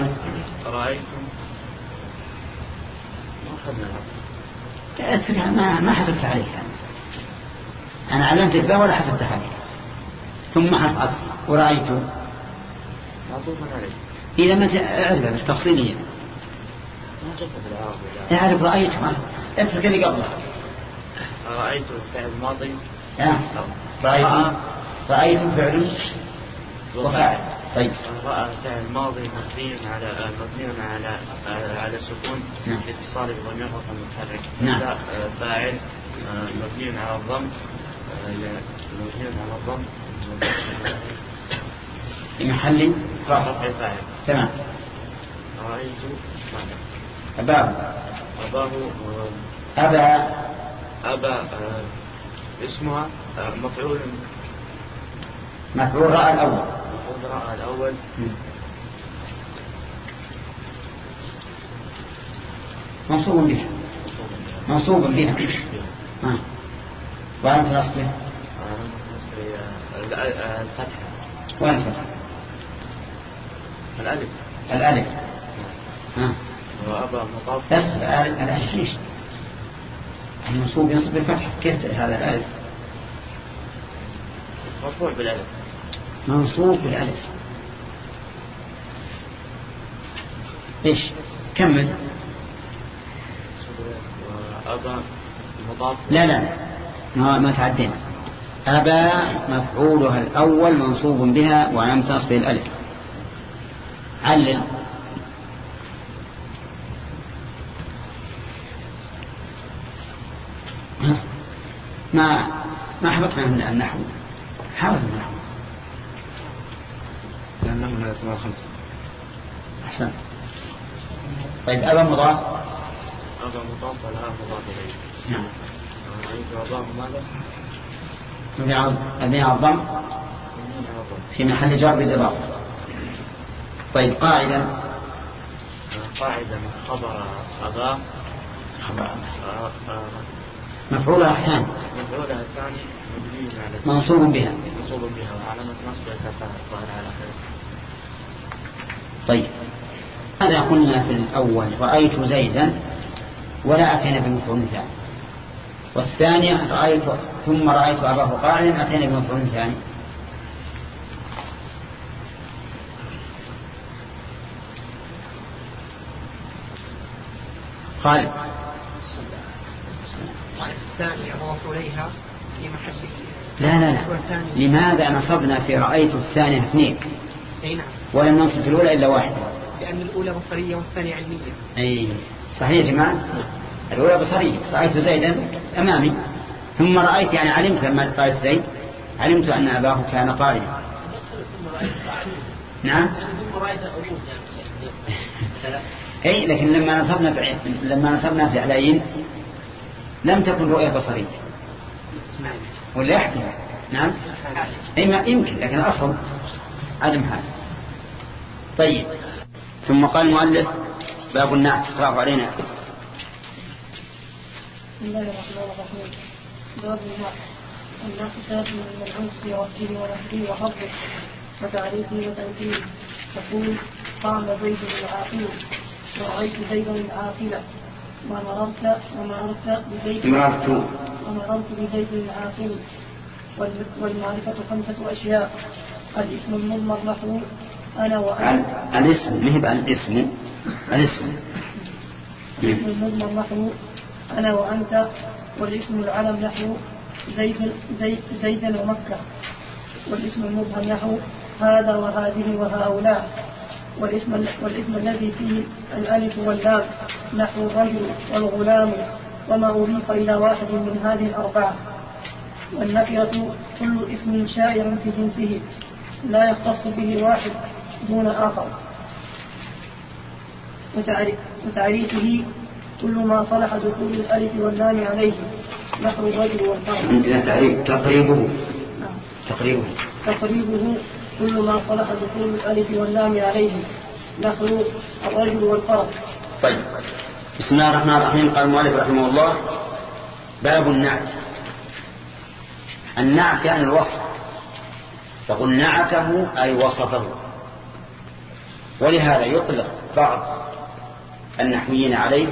ما أخذنا ما حسبت عليك أنا علمت الباء ولا حسبت عليك. ثم حرف عطف ورأيت معطوفا عليه. إذا ما أعرفها بس تفصيليا ما جبت بالعربي. تعرف رأيت ما أترك اللي قبله. رأيت فعل ماضي. رأيت فعل وفاعل. طيب. رأى فعل ماضي مبني على سكون اتصال بضمير رقم متحرك. نعم. فاعل مبني على الضم في محل رفع فاعل. تمام. رأيت أبا اسمها مفعول رأى الأول. منصوب بها. وأنت نصبه الفتحة. وين الفتحة؟ الألف. وأبا مضاف. بس الألف ليش؟ المنصوب ينصب بالفتحة. كيف هذا الألف؟ مرفوع بالألف. منصوب بالألف. إيش؟ كمل. أبا مضاف. لا ما تعدينا. أبا مفعولها الأول منصوب بها وعلامة نصبه الألف. علل. ما حفظنا النحو. حاول النحو لأنه من الأسماء الخمسة. أحسن. طيب أبا مضاف ولا مضاف إليه. نعم. أبا ماذا؟ مبني على الضم في محل جر بالإضافة. طيب قاعدة خبر أبا مفعولها الثاني منصوب بها وعلامة نصبه الفتحة الظاهرة على آخره. طيب هذا قلنا في الأول رأيت زيدا ولا أتينا بمفعول ثاني. والثانية ثم رأيت أباه قاعدا أتينا بمفعول ثاني. قال الثانية أضاف إليها في محل. لا لماذا نصبنا في رأيت الثانية اثنين ولم ننصب في الأولى إلا واحدة؟ لأن الأولى بصرية والثانية علمية. أي صحيح يا جماعة. الأولى بصرية رأيت زيدا أمامي ثم رأيت يعني علمت لما رأيت زيد علمت أن أباه كان قائلا. نعم. أي لكن لما نصبنا فعلين لم تكن رؤية بصرية ولا يحتمل. نعم. أي ما يمكن لكن الأصل عدم هذا. طيب ثم قال المؤلف باب النعت. اقرأه علينا. بسم الله الرحمن الرحيم. باب النعت. النعت ثابت من العنص ووحده ونحده وحظه وتعريفه وتنكيله. تقول قام زيد العاقل ورأيت زيدا العاقلة ومررت بزيد العاقل. والمعرفة 5 أشياء. الاسم المضمر نحو أنا وأنت. الاسم مهب الاسم المضمر نحو أنا وأنت. والاسم العلم نحو زيد ومكة. والاسم المبهم نحو هذا وهذه وهؤلاء. والاسم الذي فيه الألف واللام نحو الرجل والغلام وما أضيف إلى واحد من هذه الأربعة. والنكرة كل اسم شائع في جنسه لا يختص به واحد دون آخر. وتعريفه كل ما صلح دخول الألف واللام عليه نحو الرجل والفرد. تقريبه كل ما صلح دخول الألف واللام عليه نحو الرجل والفرد. طيب بسم الله الرحمن الرحيم. قال المؤلف رحمه الله باب النعت. النعت يعني الوصف، تقول نعته أي وصفه. ولهذا يطلق بعض النحويين عليه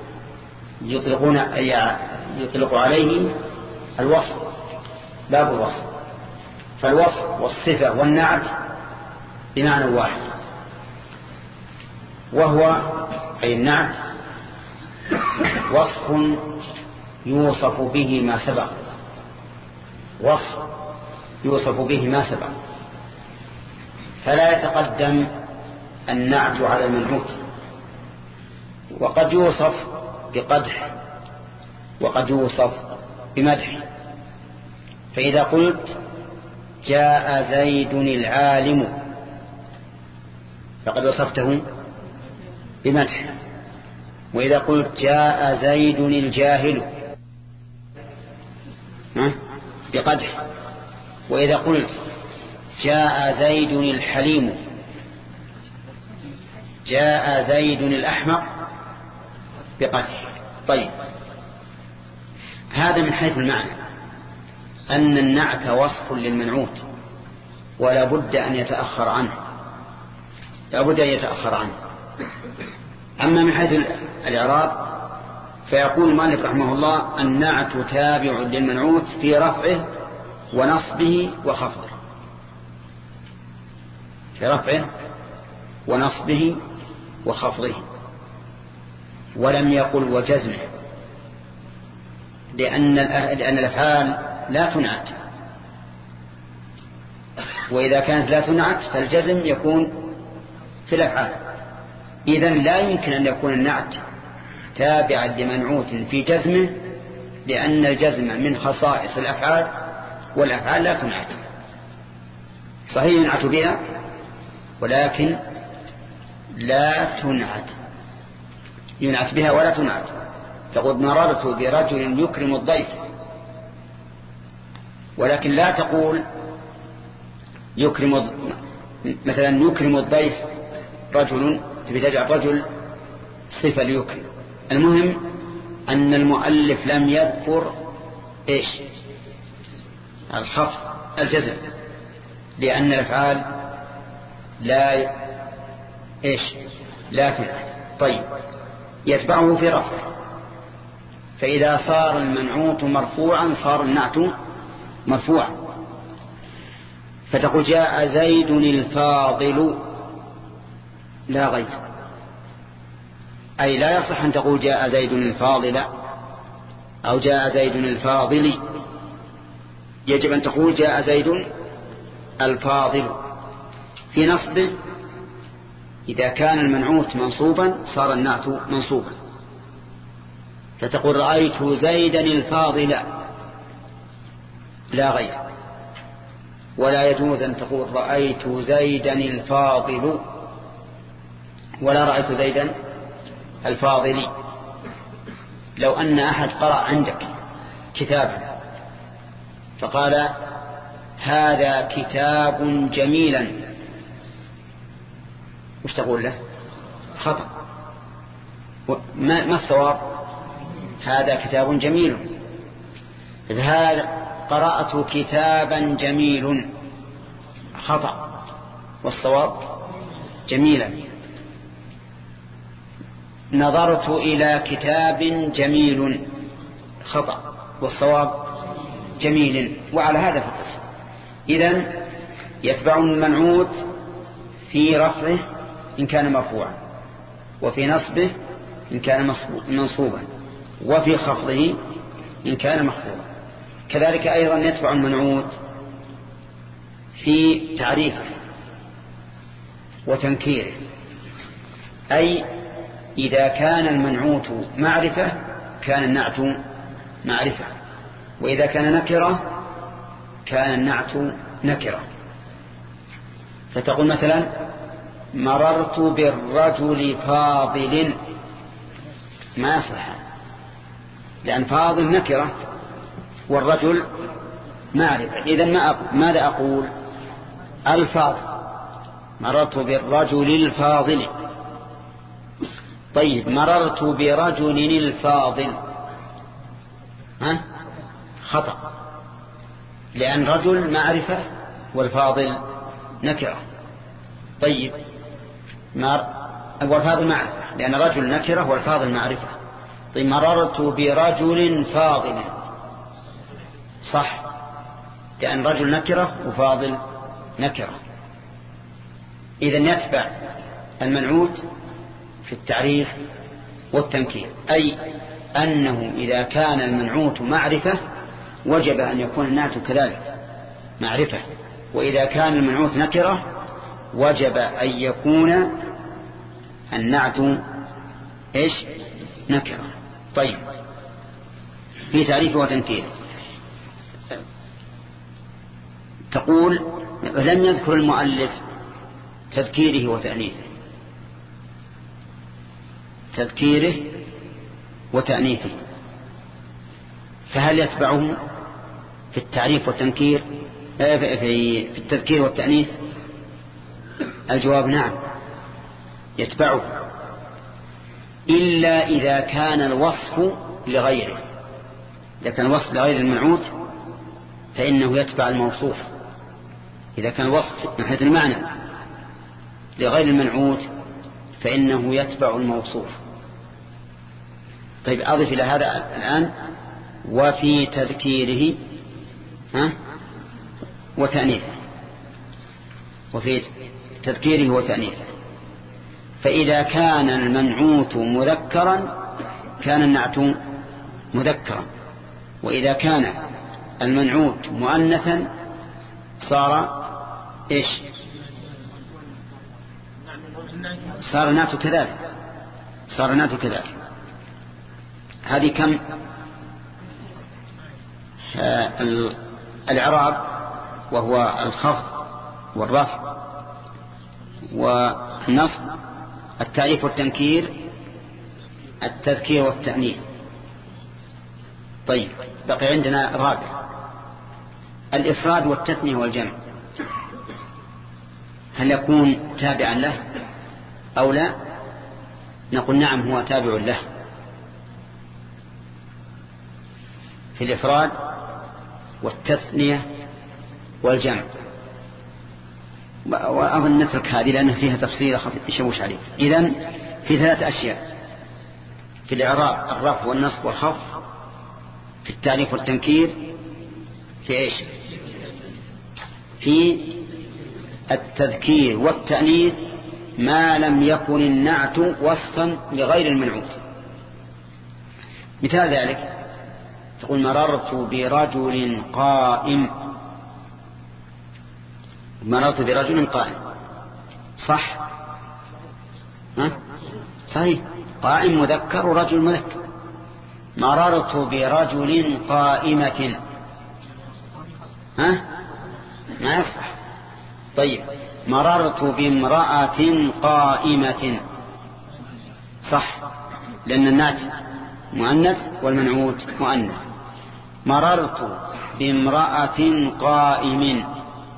يطلق عليه الوصف، باب الوصف. فالوصف والصفة والنعت بمعنى واحد، وهو أي النعت وصف يوصف به ما سبق، وصف يوصف به ما سبق، فلا يتقدم النعت على المنعوت. وقد يوصف بقدح وقد يوصف بمدح. فإذا قلت جاء زيد العالم فقد وصفته بمدح. وإذا قلت جاء زيد الجاهل بقدح. وإذا قلت جاء زيد الحليم، جاء زيد الأحمق بقدح. طيب، هذا من حيث المعنى أن النعت وصف للمنعوت ولا بد أن يتأخر عنه، لا بد أن يتأخر عنه. أما من حيث الإعراب فيقول المؤلف رحمه الله النعت تابع للمنعوت في رفعه ونصبه وخفضه، في رفعه ونصبه وخفضه، ولم يقل وجزمه، لأن الأفعال لا تنعت، وإذا كانت لا تنعت فالجزم يكون في الأفعال. إذن لا يمكن أن يكون النعت تابعا لمنعوت في جزمه، لأن الجزم من خصائص الأفعال، والأفعال لا تنعت. صحيح ينعت بها ولكن لا تنعت، ينعت بها ولا تنعت. تقول مررت برجل يكرم الضيف، ولكن لا تقول مثلا يكرم الضيف رجل، تبي تجعل رجل صفة ليكرم. المهم أن المؤلف لم يذكر إيش الخفض الجزم، لأن الأفعال لا إيش لا تنعت. طيب، يتبعه في رفع، فإذا صار المنعوت مرفوعا صار النعت مرفوعا. فتقول جاء زيد الفاضل لا غير، أي لا يصح أن تقول جاء زيد الفاضل أو جاء زيد الفاضل، يجب أن تقول جاء زيد الفاضل. في نصبه إذا كان المنعوت منصوبا صار النعت منصوبا، فتقول رأيت زيدا الفاضل لا غير. ولا يجوز أن تقول رأيت زيدا الفاضل ولا رأيت زيدا الفاضل. لو أن أحد قرأ عندك كتابا فقال هذا كتاب جميلا، وش تقول له؟ خطأ. ما الصواب؟ هذا كتاب جميل. هذا قرأت كتابا جميل، خطأ، والصواب جميلا. نظرت إلى كتاب جميل، خطأ، والصواب جميل. وعلى هذا فقط. إذن يتبع المنعوت في رفعه إن كان مرفوعا، وفي نصبه إن كان منصوبا، وفي خفضه إن كان مخفوضا. كذلك أيضا يتبع المنعوت في تعريفه وتنكيره، أي إذا كان المنعوت معرفة كان النعت معرفة، وإذا كان نكرة كان النعت نكرة. فتقول مثلا مررت بالرجل فاضل، ما يصح، لأن فاضل نكرة والرجل معرفة. إذن ماذا أقول؟ الفاضل، مررت بالرجل الفاضل. طيب، مررت برجل الفاضل خطأ، لأن رجل معرفة والفاضل نكرة. طيب والفاضل معرفة لأن رجل نكرة والفاضل معرفة. طيب مررت برجل فاضل صح لأن رجل نكرة وفاضل نكرة. إذن يتبع المنعوت في التعريف والتنكير، أي أنه إذا كان المنعوت معرفة وجب أن يكون النعت كذلك معرفة، وإذا كان المنعوت نكرة وجب أن يكون النعت إيش نكرة. طيب في تعريفه وتنكيره تقول لم يذكر المؤلف تذكيره وتأنيثه، تذكيره وتأنيثه، فهل يتبعه في التعريف والتنكير في التذكير والتأنيث؟ الجواب نعم يتبعه، إلا إذا كان الوصف لغيره. إذا كان الوصف لغير المنعوت فإنه يتبع الموصوف. إذا كان الوصف من حيث المعنى لغير المنعوت فإنه يتبع الموصوف. طيب أضف إلى هذا الآن وفي تذكيره وتأنيثه، وفي تذكيره وتأنيثه. فإذا كان المنعوت مذكرا كان النعت مذكرا، وإذا كان المنعوت مؤنثا صار إيش صار النعت كذلك، صار النعت كذلك. هذه كم الإعراب وهو الخفض والرفع والنصب، التعريف والتنكير، التذكير والتأنيث. طيب بقي عندنا رابع الإفراد والتثنية والجمع، هل يكون تابعا له أو لا؟ نقول نعم هو تابع له في الإفراد والتثنية والجمع. وأظن نترك هذه لأن فيها تفصيل يشوش عليك. إذن في 3 أشياء في الإعراب الرفع والنصب والخفض، في التعريف والتنكير، في إيش في التذكير والتأنيث ما لم يكن النعت وصفا لغير المنعوت. مثال ذلك تقول مررت برجل قائم، مررت برجل قائم صح صحيح، قائم مذكر ورجل مذكر. مررت برجل قائمة ما يصح. طيب مررت بامرأة قائمة صح لأن النعت مؤنث والمنعوت مؤنث. مررت بامرأة قائم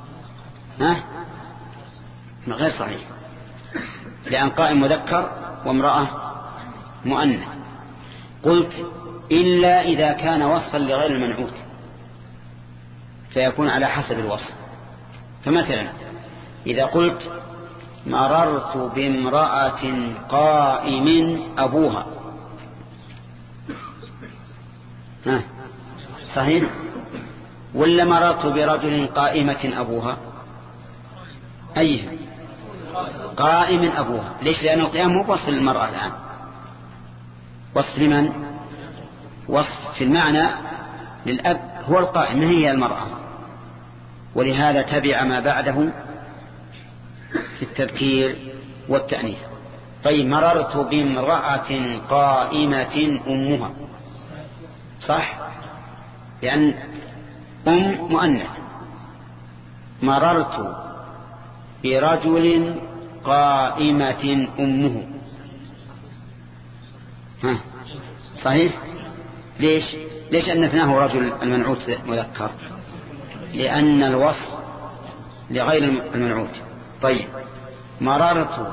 غير صحيح لأن قائم مذكر وامرأة مؤنث. قلت إلا إذا كان وصفا لغير المنعوت فيكون على حسب الوصف. فمثلا إذا قلت مررت بامرأة قائم أبوها صحيح، ولا مررت برجل قائمة أبوها؟ أيها قائم أبوها. ليش؟ لأن القيام مو وصف للمرأة الآن، وصف لمن؟ وصف في المعنى للأب هو القائم ما هي المرأة، ولهذا تبع ما بعده في التذكير والتأنيث. طيب مررت بامرأة قائمة أمها صح لأن مؤنث. مررت برجل قائمة أمه صحيح. ليش أنثناه رجل المنعوت مذكر؟ لأن الوصف لغير المنعوت. طيب مررت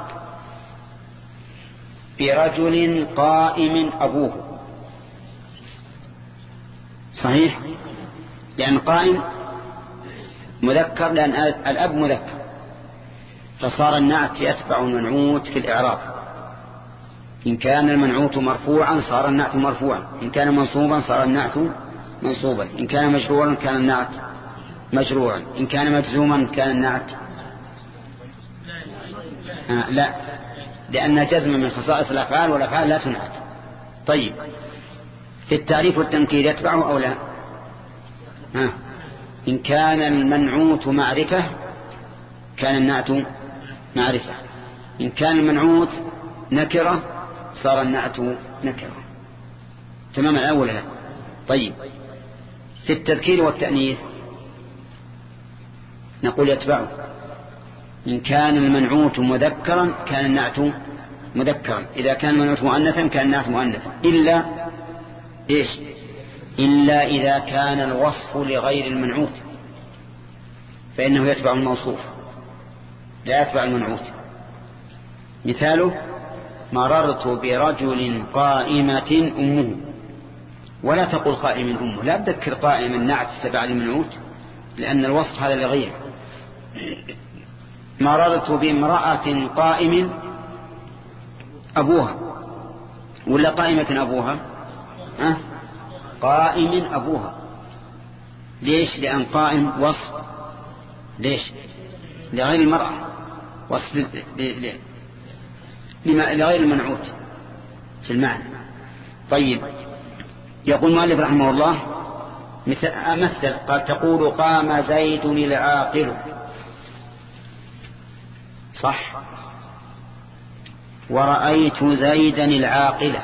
برجل قائم أبوه صحيح لأن قائم مذكر لأن الأب مذكر، فصار النعت يتبع المنعوت في الإعراب. إن كان المنعوت مرفوعا صار النعت مرفوعا، إن كان منصوبا صار النعت منصوبا، إن كان مجرورا كان النعت مجرورا، إن كان مجزوما كان النعت لا، لأن جزم من خصائص الأفعال، والأفعال لا تنعت. طيب في التعريف والتنكير يتبعه أو لا؟ إن كان المنعوت معرفة كان النعت معرفة، إن كان المنعوت نكرة صار النعت نكرة. تمام الأول لا. طيب في التذكير والتأنيث نقول يتبعه. إن كان المنعوت مذكرا كان النعت مذكرا، إذا كان المنعوت مؤنثا كان النعت مؤنثا، إلا إيش؟ إلا إذا كان الوصف لغير المنعوت فإنه يتبع الموصوف لا يتبع المنعوت. مثاله مررت برجل قائمة أمه، ولا تقول قائم أمه، لا تذكر قائم النعت تبع المنعوت لأن الوصف هذا لغير. مررت بامرأة قائم أبوها، ولا قائمة أبوها؟ قائم أبوها. ليش؟ لأن قائم وصف ليش؟ لغير المرأة، وصف لغير المنعوت في المعنى. طيب يقول مؤلف رحمه الله مثل قال تقول قام زيد العاقل، صح، ورأيت زيدا العاقل،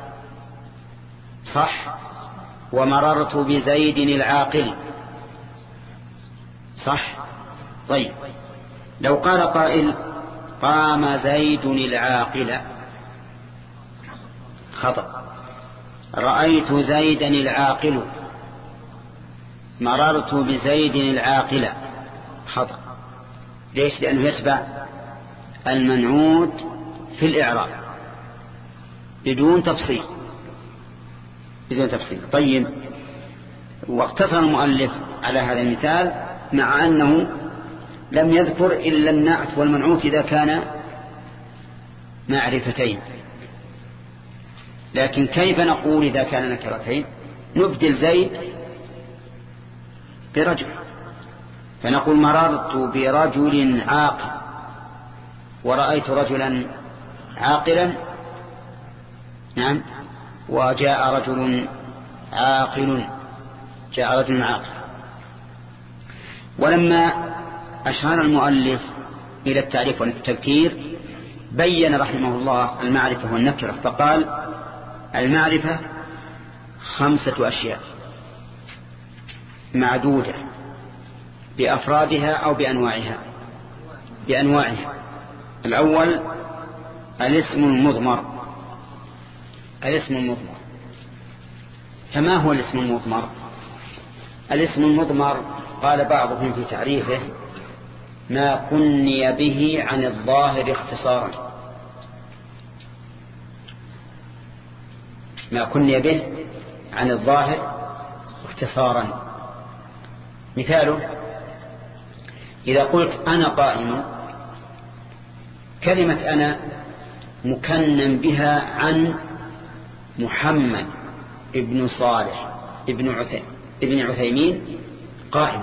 صح، ومررت بزيد العاقل، صح. طيب لو قال قائل قام زيد العاقل خطأ، رأيت زيدا العاقل، مررت بزيد العاقل خطأ. ليش؟ لأنه يتبع المنعوت في الإعراب بدون تفصيل. طيب واقتصر المؤلف على هذا المثال مع أنه لم يذكر إلا النعت والمنعوت إذا كان معرفتين. لكن كيف نقول إذا كان نكرتين؟ نبدل زيد برجل، فنقول مررت برجل عاقل ورأيت رجلا عاقلا، نعم، وجاء رجل عاقل، جاء رجل عاقل. ولما أشار المؤلف إلى التعريف والتذكير بين رحمه الله المعرفة والنكرة، فقال المعرفة 5 أشياء معدودة بأفرادها أو بأنواعها. الأول الاسم المضمر. فما هو الاسم المضمر؟ الاسم المضمر قال بعضهم في تعريفه ما كني به عن الظاهر اختصارا، ما كني به عن الظاهر اختصارا. مثاله إذا قلت أنا قائم، كلمة أنا مكنن بها عن محمد ابن صالح ابن عثيمين قائم.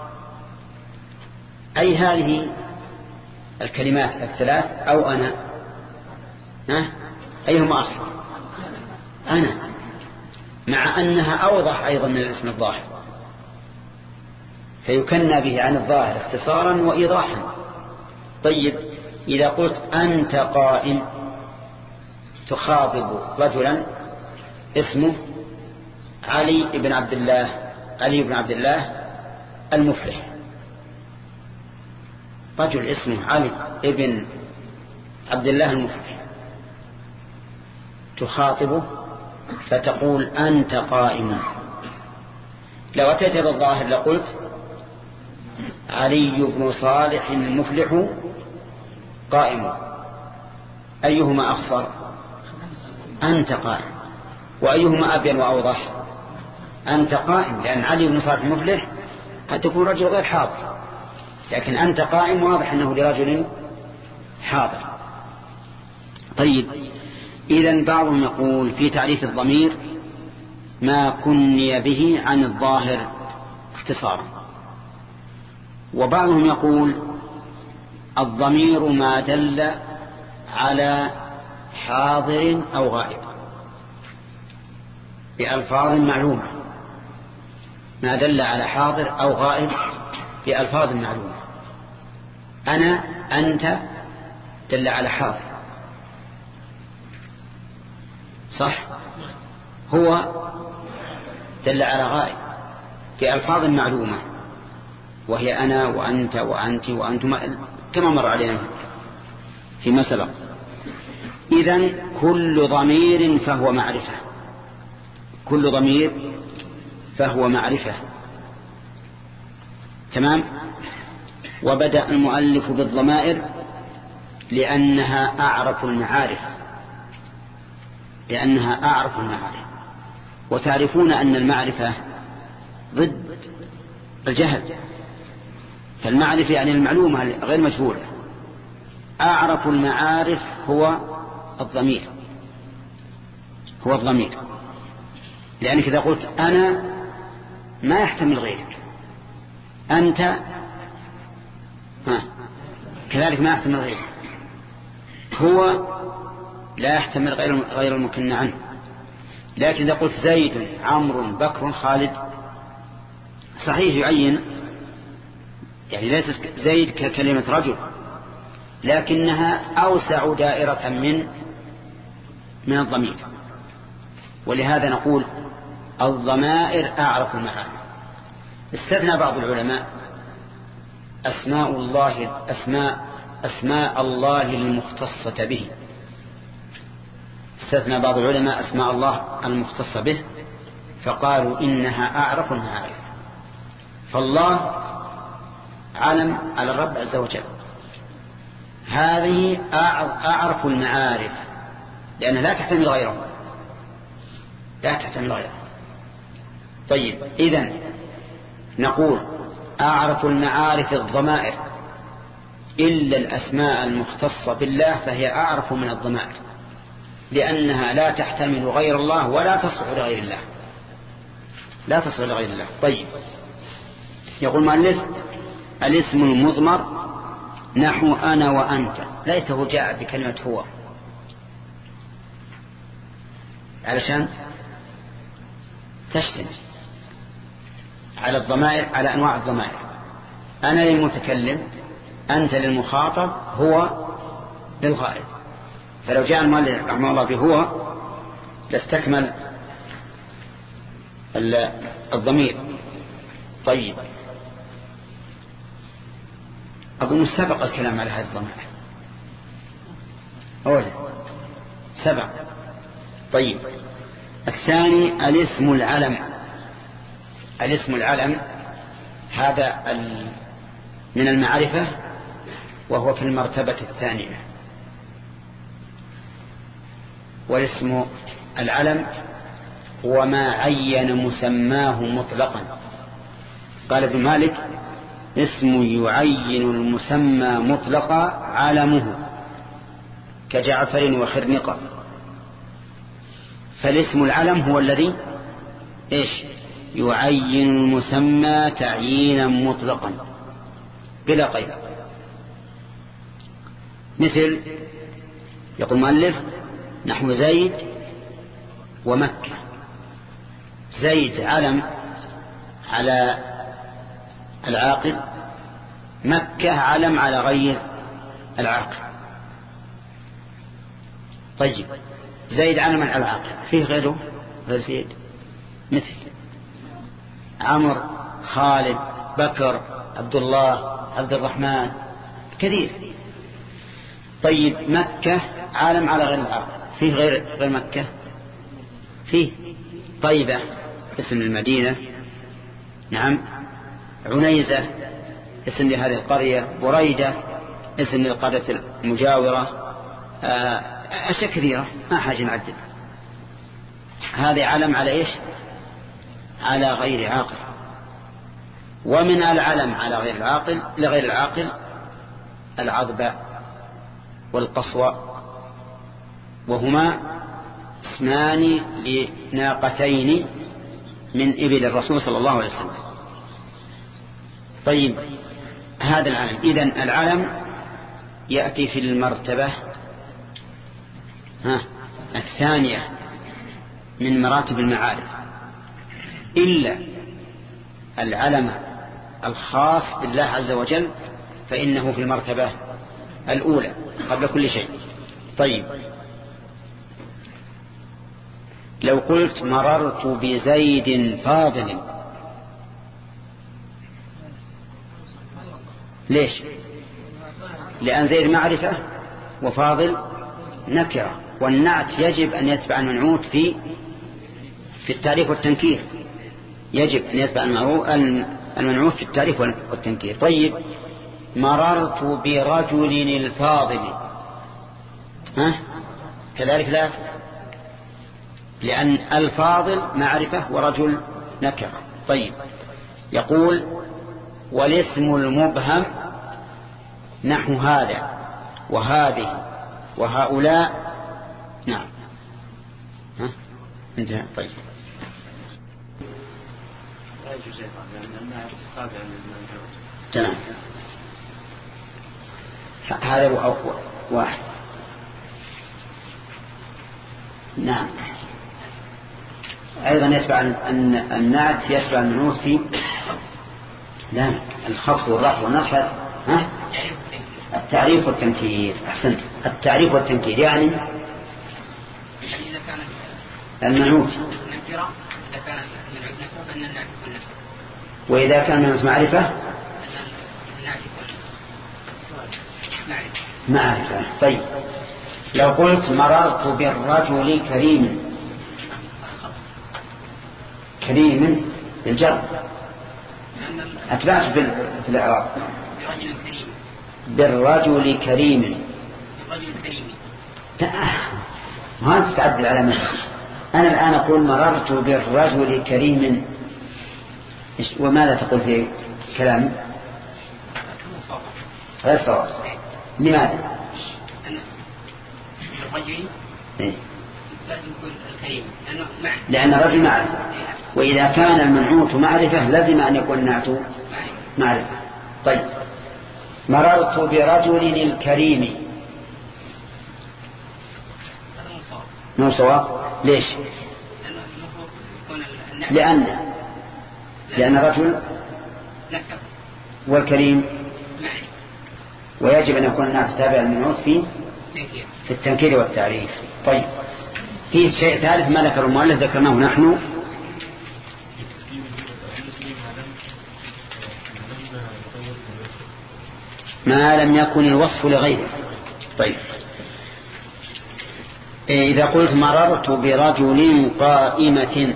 أي هذه الكلمات الثلاث أو أنا، أيهما أصل؟ أنا، مع أنها أوضح أيضا من الاسم الظاهر، فيكنى به عن الظاهر اختصارا وإيضاحا. طيب إذا قلت أنت قائم تخاطب رجلا اسمه علي بن عبد الله المفلح، رجل اسمه علي بن عبد الله المفلح، تخاطبه فتقول أنت قائم. لو أتيت بالظاهر لقلت علي بن صالح المفلح قائم، أيهما أخصر؟ أنت قائم. وأيهما أبين وأوضح؟ أنت قائم، لأن علي بن صالح المفلح قد تكون رجل غير حاضر، لكن أنت قائم واضح أنه لرجل حاضر. طيب، إذن بعضهم يقول في تعريف الضمير ما كني به عن الظاهر اختصارا، وبعضهم يقول الضمير ما دل على حاضر أو غائب بألفاظ معلومة، ما دل على حاضر أو غائب بألفاظ معلومة. أنا، أنت دل على حاضر، صح؟ هو دل على غائب بألفاظ معلومة، وهي أنا وأنت وأنت وأنتم كما مر علينا في مسألة. إذن كل ضمير فهو معرفة، كل ضمير فهو معرفة. تمام. وبدأ المؤلف بالضمائر لأنها أعرف المعارف، لأنها أعرف المعارف. وتعرفون أن المعرفة ضد الجهل، فالمعرفة يعني المعلومة غير مجهولة. أعرف المعارف هو الضمير، هو الضمير، لأنك إذا قلت أنا ما يحتمل غيرك، أنت كذلك ما يحتمل غيرك، هو لا يحتمل غير المكن عنه. لكن إذا قلت زيد عمرو بكر خالد، صحيح يعين، يعني ليس زيد ككلمة رجل، لكنها أوسع دائرة من الضمير. ولهذا نقول الضمائر أعرف المعاني. استثنى بعض العلماء أسماء الله المختصة به، استثنى بعض العلماء أسماء الله المختصة به فقالوا إنها أعرف المعارف. فالله علم على الرب عز وجل، هذه أعرف المعارف لأنها لا تحتمل غيره، لا تحتمل غيره. طيب، إذن نقول أعرف المعارف الضمائر إلا الأسماء المختصة بالله فهي أعرف من الضمائر، لأنها لا تحتمل غير الله ولا تصلح لغير الله، لا تصلح لغير الله. طيب، يقول مؤلف الاسم المضمر نحو أنا وأنت، ليته جاء بكلمة هو علشان تشتمل على الضمائر، على أنواع الضمائر. أنا للمتكلم، أنت للمخاطب، هو للغائب. فلو جاء المؤلف رحمه الله بهو لاستكمل الضمير. طيب، أظن سبق الكلام على هذه الضمائر أولا، سبق. طيب، الثاني الاسم العلم. الاسم العلم هذا من المعرفة وهو في المرتبة الثانية. والاسم العلم هو ما عين مسماه مطلقا. قال ابن مالك اسم يعين المسمى مطلقا علمه كجعفر وخرنقة. فالاسم العلم هو الذي يعين المسمى تعيينا مطلقا بلا قيد. مثل يقول المؤلف نحو زيد ومكة. زيد علم على العاقل، مكة علم على غير العاقل. طيب، زيد علم على العاقل، فيه غيره غير زيد، مثل عمر، خالد، بكر، عبد الله، عبد الرحمن، كثير. طيب، مكة عالم على غير العاقل، فيه غير مكة، فيه طيبة اسم المدينة، نعم، عنيزة اسم لهذه القرية، بريدة اسم للقرية المجاورة، أشياء كثيرة ما حاجة نعدد. هذا علم على على غير عاقل. ومن العلم على غير العاقل لغير العاقل العضب والقصوى، وهما اسمان لناقتين من إبل الرسول صلى الله عليه وسلم. طيب هذا العلم. إذن العلم يأتي في المرتبة الثانية من مراتب المعارف، إلا العلم الخاص بالله عز وجل فإنه في المرتبة الأولى قبل كل شيء. طيب لو قلت مررت بزيد فاضل، ليش؟ لأن زيد معرفة وفاضل نكرة، والنعت يجب أن يتبع المنعوت في التعريف والتنكير، يجب أن يتبع المنعوت في التعريف والتنكير. طيب مررت برجل الفاضل، كذلك لا، لأن الفاضل معرفة ورجل نكرة. طيب يقول والاسم المبهم نحو هذا وهذه وهؤلاء. نعم انتهى. طيب تمام، هذا واحد. نعم أيضا يتبع أن النعت يتبع المنعوت في لا الخفض والرفع والنصب. التعريف والتنكير. أحسنت، التعريف والتنكير يعني إذا كان المنعوت نكرة، إذا كان المنعوت نكرة فإن النعت يكون نكرة، وإذا كان المنعوت معرفة النعت يكون معرفة. طيب لو قلت مررت بالرجل كريم بالجر، أتبعت في الإعراب بالرجل كريم. ما تتعدل على مثل. أنا الآن أقول مررت بالرجل كريم، وماذا تقول في كلامي؟ غير صواب. لماذا؟ لأن الرجل معرفة، وإذا كان المنعوت معرفة لازم أن يكون النعت معرفة. طيب مررت برجل الكريم، مو صواب. ليش؟ لأن الرجل والكريم، ويجب أن يكون الناس تابع المنعوت في التنكير والتعريف. طيب في شيء ثالث ما ذكر المؤلف ذكرناه نحن، ما لم يكن الوصف لغيره. طيب إذا قلت مررت برجل قائمة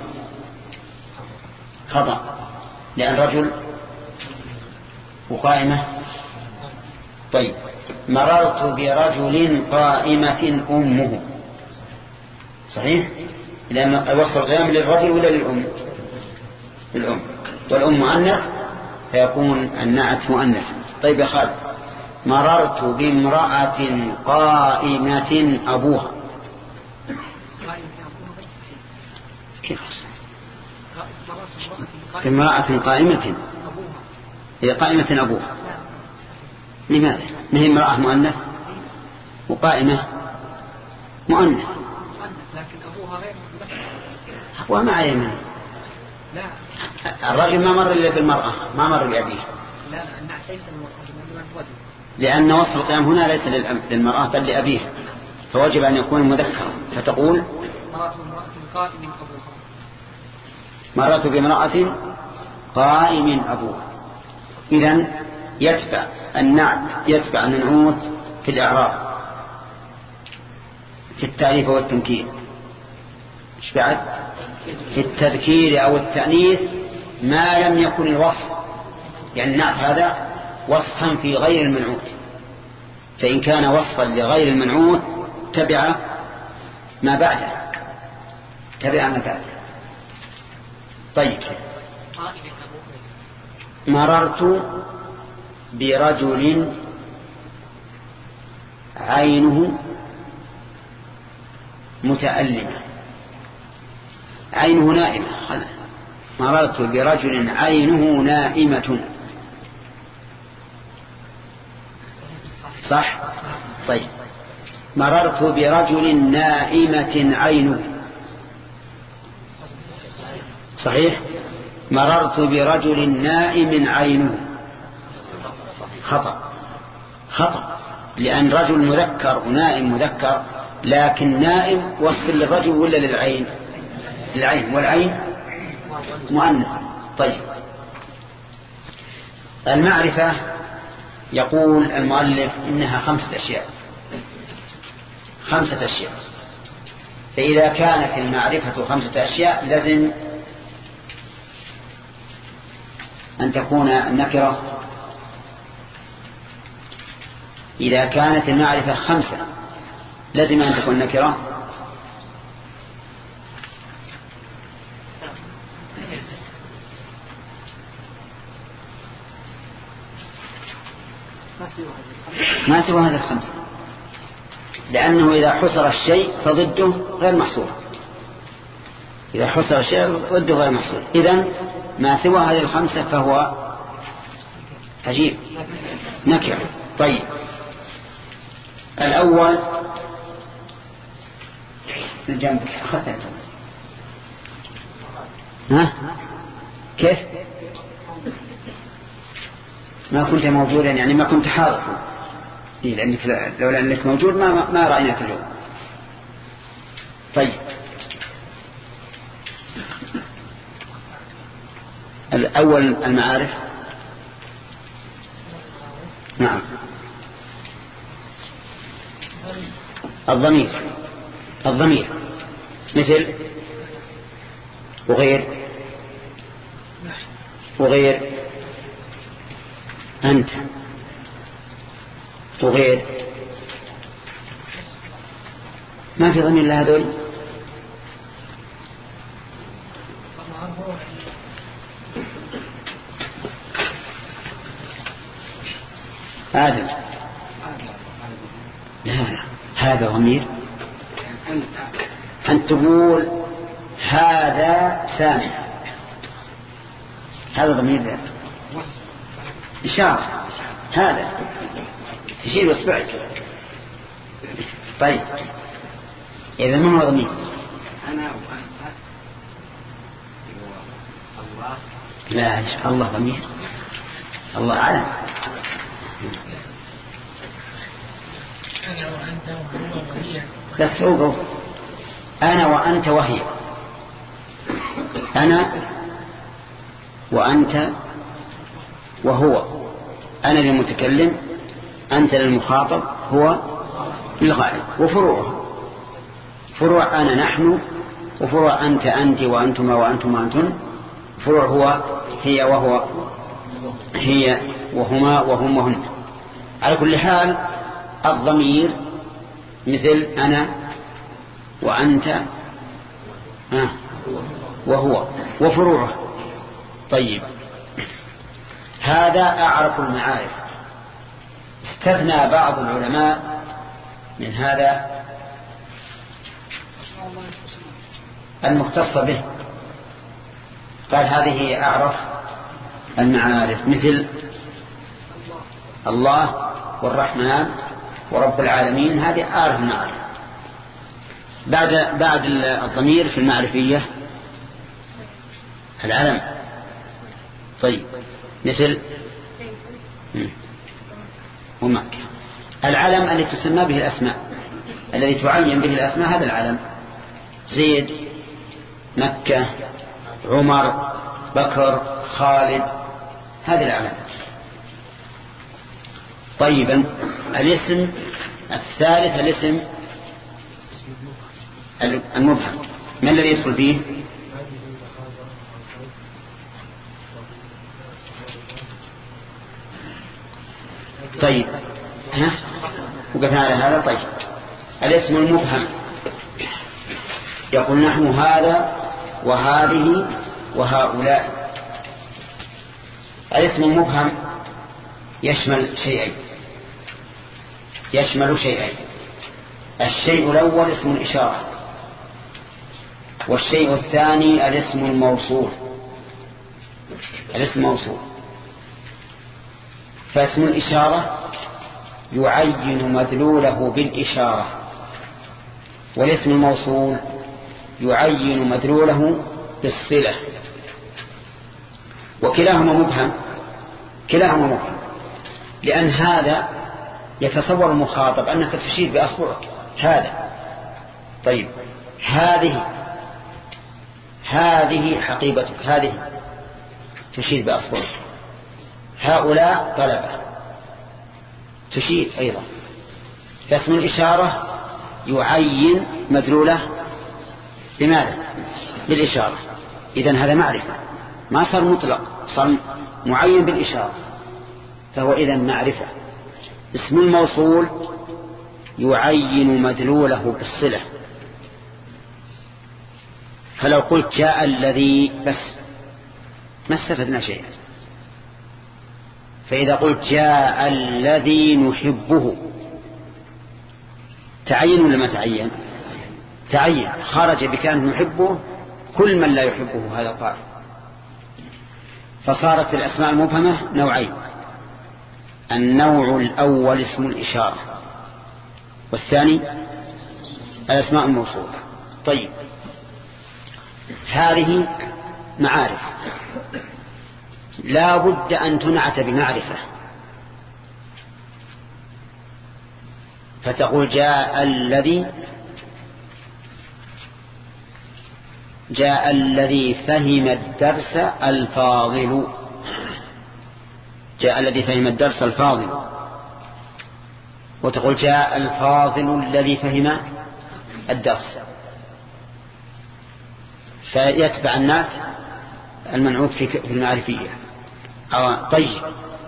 خطأ، لأن رجل وقائمة. طيب مررت برجل قائمة أمه، صحيح، لأن الوصف القيام للرجل ولا للأم؟ للأم، والأم مؤنث فيكون النعت مؤنث. طيب يا خالد مررت بامرأة قائمة أبوها، كيف امرأة قائمة هي قائمة أبوها؟ لماذا؟ ما هي امرأة مؤنث وقائمة مؤنث، لكن أبوها غير وما علينا. الرجل ما مر إلا بالمرأة، ما مر بأبيه. لا النعت ليس للرجل، لأن وصف القيام هنا ليس للمرأة بل لأبيها، فوجب أن يكون مذكرا. فتقول مررت بامرأة قائم أبوها. إذن يتبع النعت يتبع المنعوت في الإعراب في التعريف والتنكير. ايش بعد؟ في التذكير أو التأنيث ما لم يكن الوصف، يعني النعت هذا وصفا في غير المنعوت، فإن كان وصفا لغير المنعوت تبع ما بعده، تبع ما بعده. طيب مررت برجل عينه متألمة، عينه نائمة. مررت برجل عينه نائمة، صح؟ طيب، مررت برجل نائمة عينه، صحيح؟ مررت برجل نائم عينه، خطأ، لأن رجل مذكر ونائم مذكر، لكن نائم وصف للرجل ولا للعين؟ للعين، والعين مؤنث. طيب، المعرفة يقول المؤلف إنها 5 أشياء، 5 أشياء. فإذا كانت المعرفة 5 أشياء لازم أن تكون النكرة. إذا كانت المعرفة 5 لازم أن تكون نكرة. ما سوى هذا 5، لأنه إذا حصر الشيء فضده غير محصور، إذا حصر الشيء ضده غير محصور. إذن ما سوى هذه 5 فهو عجيب نكرة. طيب، الأول الجنب، أخذت ها؟ كيف؟ ما كنت موجودا، يعني ما كنت حاضر، لأنك لولا أنك موجود ما رأيناك اليوم. طيب، الأول المعارف. نعم، الضمير مثل وغير أنت وغير، ما في ضمير لهذول. آدم، لا هذا ضمير. أن تقول هذا سامع، هذا ضمير ذات إشارة، هذا تشير واسبعك. طيب، إذا ما هو ضمير؟ أنا وأنت الله. لا، الله ضمير، الله أعلم. أنا وأنت وهو وهي، لا تسوقه. أنا وأنت وهي، أنا وأنت وهو، أنا للمتكلم، أنت للمخاطب، هو للغائب. وفروعه فروع أنا نحن، وفروع أنت أنت وأنتما وأنتما أنتن، فروع هو هي وهو هي وهما وهم وهن. على كل حال الضمير مثل أنا وأنت وهو وفروعه. طيب، هذا أعرف المعارف. استثنى بعض العلماء من هذا المختص به، قال هذه أعرف المعارف، مثل الله والرحمن ورب العالمين، هذه أعرف المعارف. بعد الضمير في المعرفية العلم. طيب، مثل ومكة، العلم الذي تسمى به الأسماء، الذي تعين به الأسماء، هذا العلم. زيد، مكة، عمر، بكر، خالد، هذه العلم. طيبا، الاسم الثالث الاسم المبهم، ما الذي يدخل فيه؟ طيب، وقفنا على هذا. طيب، الاسم المبهم يقول نحن هذا وهذه وهؤلاء، الاسم المبهم يشمل شيئين. الشيء الأول اسم الإشارة، والشيء الثاني الاسم الموصول. فاسم الإشارة يعين مدلوله بالإشارة، والاسم الموصول يعين مدلوله بالصلة، وكلاهما مبهم. لأن هذا يتصور المخاطب أنك تشير بأصبعك هذا. طيب هذه حقيبتك، هذه تشير بأصبعك. هؤلاء طلبة تشير أيضا. فاسم الإشارة يعين مدلوله بماذا؟ بالإشارة. إذن هذا معرفة، ما صار مطلق، صار معين بالإشارة، فهو إذن معرفة. اسم الموصول يعين مدلوله بالصلة. فلو قلت جاء الذي بس ما استفدنا شيئا. فإذا قلت جاء الذي نحبه تعين ولا ما تعين؟ تعين، خرج بكان نحبه كل من لا يحبه هذا الطائف. فصارت الأسماء المبهمة نوعين: النوع الأول اسم الإشارة، والثاني الأسماء الموصولة. طيب، هذه معارف لا بد أن تنعت بمعرفة، فتقول جاء الذي فهم الدرس الفاضل. جاء الذي فهم الدرس الفاضل. وتقول جاء الفاضل الذي فهم الدرس، فيتبع الناس المنعوت في المعرفية. طيب،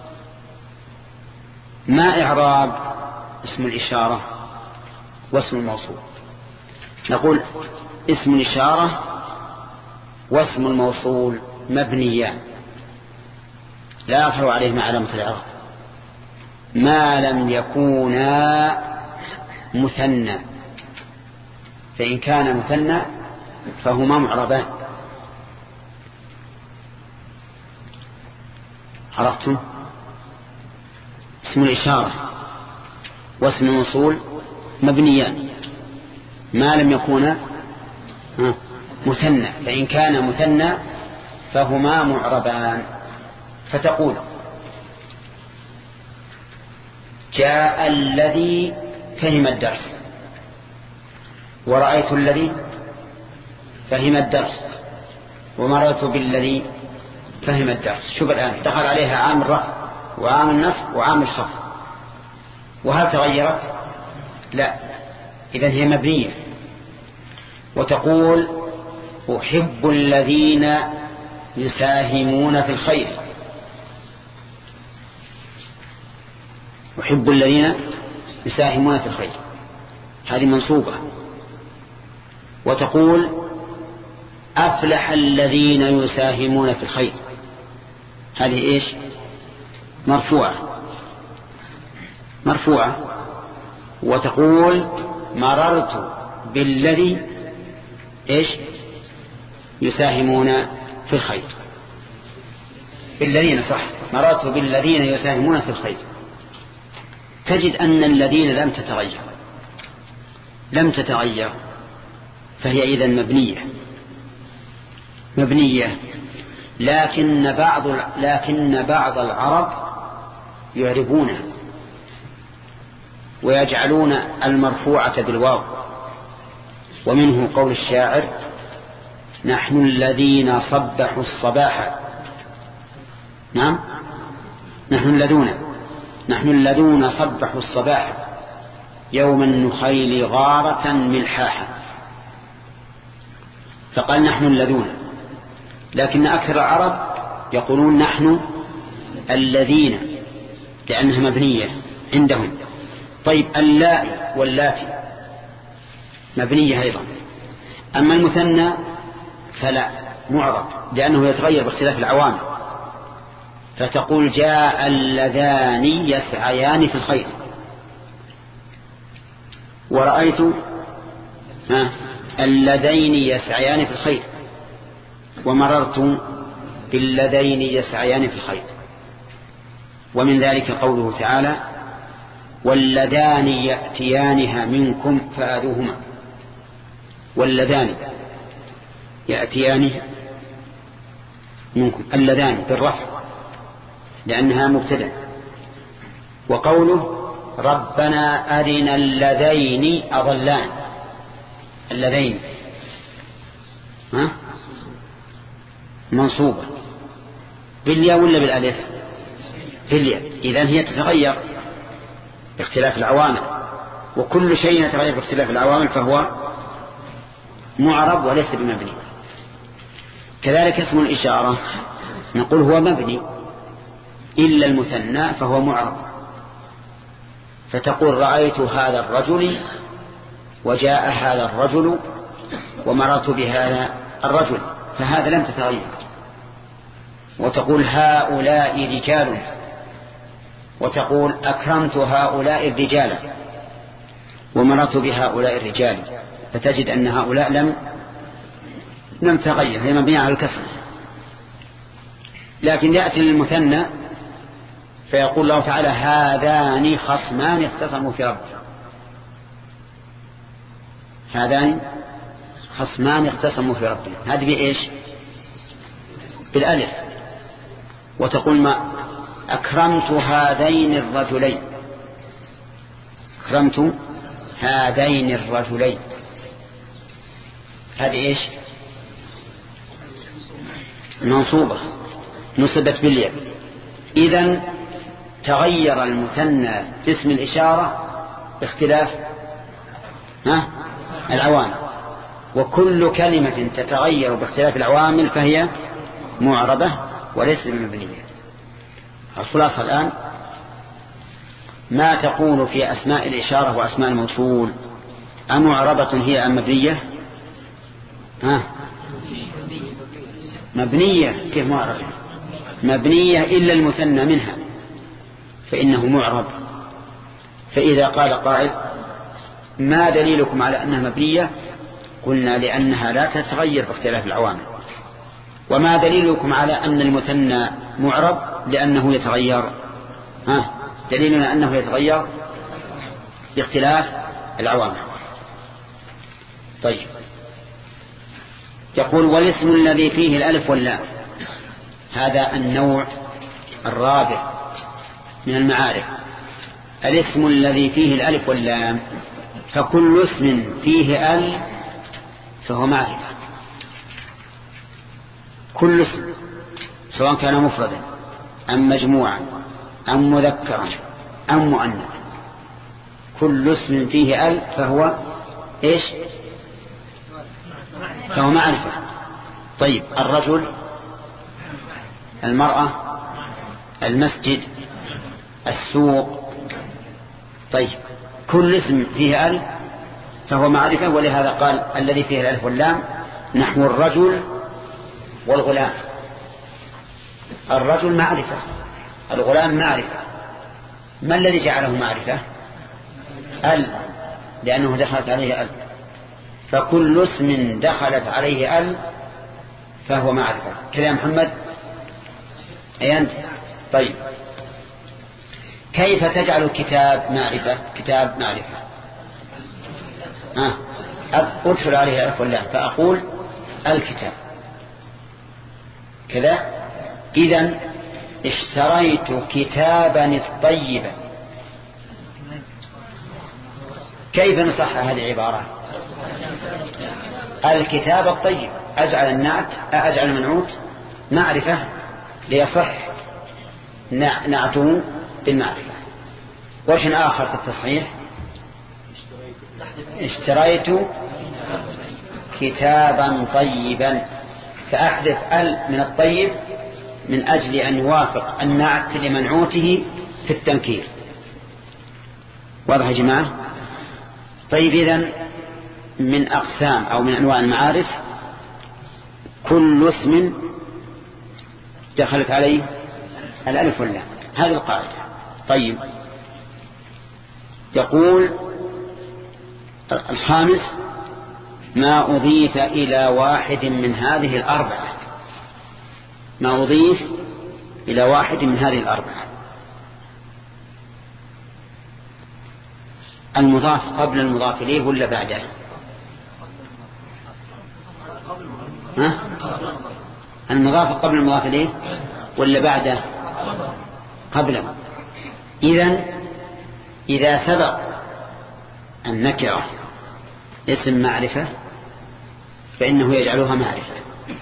ما إعراب اسم الإشارة واسم الموصول؟ نقول اسم الإشارة واسم الموصول مبنيان لا يظهر عليهما علامة الإعراب ما لم يكونا مثنى، فإن كان مثنى فهما معربان. عرفتم؟ اسم الإشارة واسم الموصول مبنيان ما لم يكونا مثنى، فإن كان مثنى فهما معربان. فتقول جاء الذي فهم الدرس، ورأيت الذي فهم الدرس، ومررت بالذي فهم الدرس. شوف الآن دخل عليها عامل رفع وعامل نصب وعامل خفض، وهل تغيرت؟ لا، إذن هي مبنية. وتقول أحب الذين يساهمون في الخير. أحب الذين يساهمون في الخير، هذه منصوبة. وتقول أفلح الذين يساهمون في الخير، هذه إيش؟ مرفوعة. وتقول مررت بالذي إيش؟ يساهمون في الخير. بالذين صح، مررت بالذين يساهمون في الخير. تجد أن الذين لم تتغير، فهي إذن مبنية. لكن بعض العرب يعربونها ويجعلون المرفوعة بالواو، ومنه قول الشاعر نحن الذين صبحوا الصباح. نعم، نحن الذين صبحوا الصباح يوم النخيل غارة ملحاحا. فقال نحن الذين، لكن أكثر العرب يقولون نحن الذين لأنها مبنية عندهم. طيب، اللائي واللاتي مبنية أيضا. أما المثنى فلا، معرب، لأنه يتغير باختلاف العوامل. فتقول جاء اللذان يسعيان في الخير، ورأيت اللذين يسعيان في الخير، ومررت باللذين يسعيان في الخير. ومن ذلك قوله تعالى واللذان يأتيانها منكم فآذوهما. واللذان يأتيانها منكم، اللذان بالرفع لأنها مبتدأ. وقوله ربنا أرنا اللذين أضلان، اللذين منصوبة بالياء ولا بالالف؟ بالياء. إذن هي تتغير باختلاف العوامل، وكل شيء يتغير باختلاف العوامل فهو معرب وليس بمبني. كذلك اسم الإشارة نقول هو مبني إلا المثنى فهو معرب، فتقول رأيت هذا الرجل وجاء هذا الرجل ومررت بهذا الرجل، فهذا لم تتغير. وتقول هؤلاء رجال، وتقول أكرمت هؤلاء الرجال ومررت بهؤلاء الرجال، فتجد أن هؤلاء لم تغير، هي مبنية على الكسر. لكن يأتي للمثنى فيقول الله تعالى هذان خصمان اختصموا في ربهم، هذان خصمان اختصموا في ربهم، هذه بإيش؟ بالألف. وتقول ما أكرمت هذين الرجلين، أكرمت هذين الرجلين، هذه إيش؟ منصوبة نصبت بالياء. إذن تغير المثنى باسم الإشارة باختلاف العوامل، وكل كلمة تتغير باختلاف العوامل فهي معربة وليس مبنية. الخلاصة الآن ما تقول في أسماء الإشارة وأسماء الموصول، أمعربة هي أم مبنية؟ مبنية. كيف معربة؟ مبنية إلا المثنى منها فإنه معرب. فإذا قال قائل ما دليلكم على أنها مبنية؟ قلنا لأنها لا تتغير باختلاف العوامل. وما دليلكم على أن المثنى معرب؟ لأنه يتغير. دليلنا أنه يتغير باختلاف العوامل. طيب، يقول والاسم الذي فيه الألف واللام، هذا النوع الرابع من المعارف، الاسم الذي فيه الألف واللام. فكل اسم فيه ال فهو معرفة، كل اسم سواء كان مفردا أم مجموعا أم مذكرا أم مؤنثا، كل اسم فيه ال فهو إيش؟ فهو معرفة. طيب، الرجل، المرأة، المسجد، السوق. طيب، كل اسم فيه ال فهو معرفة، ولهذا قال الذي فيه الألف واللام نحو الرجل والغلام. الرجل معرفة، الغلام معرفة. ما الذي جعله معرفة؟ ال، لأنه دخلت عليه ال. فكل اسم دخلت عليه ال فهو معرفة. كذا يا محمد؟ أي أنت؟ طيب، كيف تجعل الكتاب معرفة؟ كتاب معرفة أدخل عليه ألف واللام فأقول الكتاب كذا. إذن اشتريت كتابا الطيبا. كيف نصح هذه العبارة؟ الكتاب الطيب، أجعل النعت أجعل المنعوت معرفة ليصح نعته بالمعرفة. وجه آخر في التصحيح اشتريت كتابا طيبا، فأحذف ال من الطيب من أجل أن يوافق النعت لمنعوته في التنكير. واضح يا جماعة؟ طيب، إذن من أقسام أو من أنواع المعارف كل اسم دخلت عليه الألف واللام. هذه القاعدة. طيب، يقول الخامس: ما أضيف إلى واحد من هذه الأربعة. ما أضيف إلى واحد من هذه الأربعة. المضاف قبل المضاف إليه ولا بعده؟ المضاف قبل المضاف إليه ولا بعده؟ قبله. إذا سبق النكرة اسم معرفة فإنه يجعلها معرفة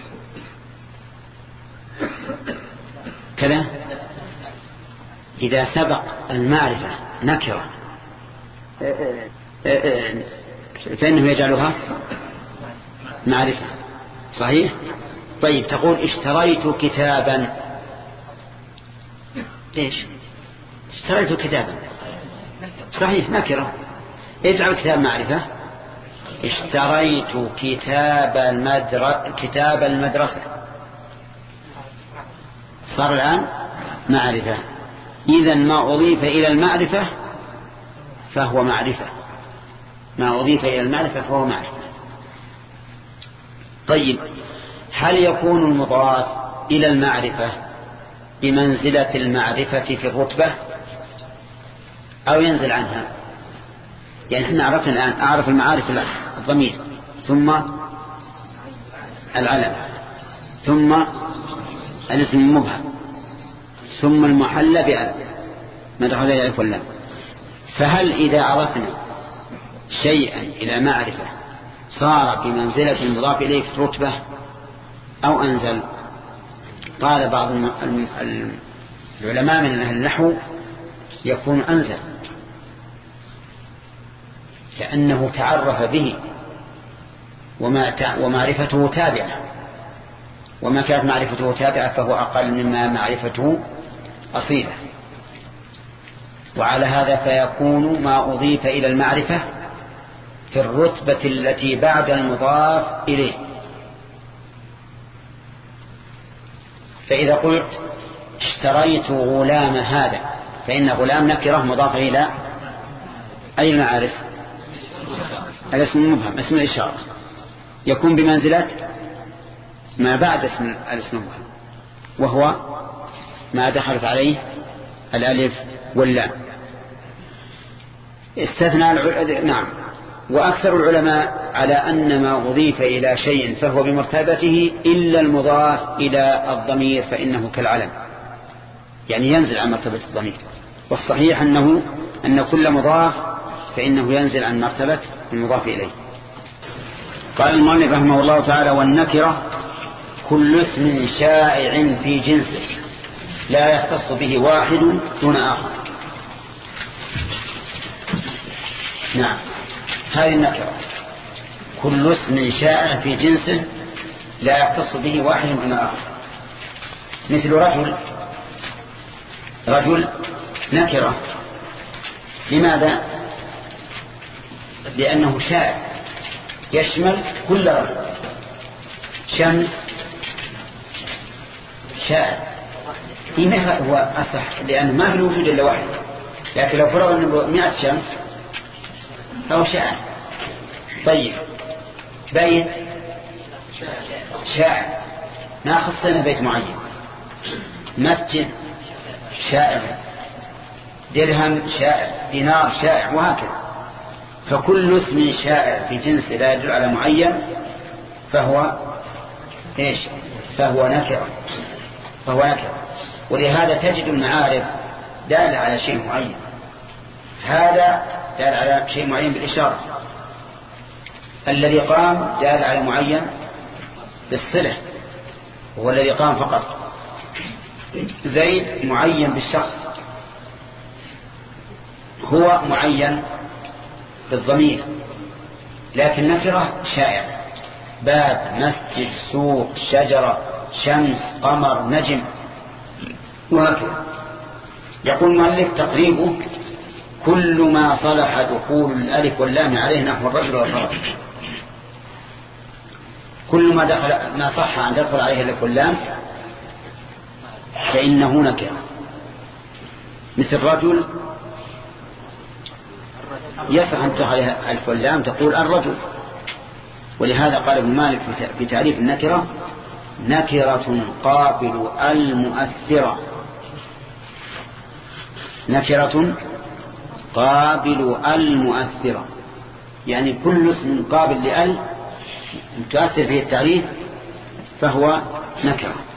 كذا. إذا سبق المعرفة نكرة فإنه يجعلها معرفة. صحيح؟ طيب، تقول اشتريت كتابا. ليش اشتريت كتابا؟ صحيح، نكرة. اجعل كتاب معرفة. اشتريت كتاب المدرسة صار الآن معرفة. إذن ما أضيف إلى المعرفة فهو معرفة. ما أضيف إلى المعرفة فهو معرفة. طيب، هل يكون المضاف إلى المعرفة بمنزلة المعرفة في الرتبة أو ينزل عنها؟ يعني احنا عرفنا الآن أعرف المعارف الضمير، ثم العلم، ثم الاسم المبهم، ثم المحلى بألف ما دخل عليه الألف واللام. فهل إذا عرفنا شيئا إلى معرفة صار بمنزلة المضاف إليه في الرتبة أو أنزل؟ قال بعض العلماء من أهل النحو يكون أنزل، لأنه تعرف به ومعرفته تابعة، وما كانت معرفته تابعة فهو أقل مما معرفته أصيلة. وعلى هذا فيكون ما أضيف إلى المعرفة في الرتبة التي بعد المضاف إليه. فإذا قلت اشتريت غلام هذا فإن غلام نكرة مضافة إلى أي المعارف؟ الاسم المبهم، اسم الإشارة، يكون بمنزلة ما بعد اسم الاسم المبهم، وهو ما دخلت عليه الألف واللام. استثنى نعم. وأكثر العلماء على أن ما أضيف إلى شيء فهو بمرتبته إلا المضاف إلى الضمير فإنه كالعلم، يعني ينزل عن مرتبة الضمير. والصحيح أن كل مضاف فإنه ينزل عن مرتبة المضاف إليه. قال المؤلف رحمه الله تعالى: والنكرة كل اسم شائع في جنسه لا يختص به واحد دون آخر. نعم، هذه النكرة كل اسم شائع في جنسه لا يختص به واحد دون آخر. مثل رجل نكرة. لماذا؟ لأنه شائع يشمل كل رجل. شمس شائع، هو أصح لأنه ما في الوجود إلا واحد، لكن لو فرض أنه 100 شمس فهو شائع. طيب، بيت شائع، ناخذ سنة بيت معين. مسجد شائع، درهم شائع، دينار شائع، وهكذا. فكل اسم شائع في جنس لا يدل على معين فهو إيش؟ فهو نكرة. ولهذا تجد المعارف دالة على شيء معين، هذا دال على شيء معين بالإشارة، الذي قام دال على معين بالصلة، هو الذي قام فقط. زيد معين بالشخص، هو معين بالضمير، لكن نكرة شائع. باب، مسجد، سوق، شجرة، شمس، قمر، نجم، وهكذا. يقول المؤلف: تقريبه كل ما صلح دخول الألف واللام عليه نحو الرجل والفرس. كل ما صح أن تدخل عليه الألف واللام فإنه نكرة. مثل رجل يصح أن تدخل ألف واللام تقول الرجل. ولهذا قال ابن مالك في تعريف النكرة: نكرة قابل المؤثرة. نكرة قابل المؤثرة، يعني كل اسم قابل لأل تؤثر فيه التعريف فهو نكرة.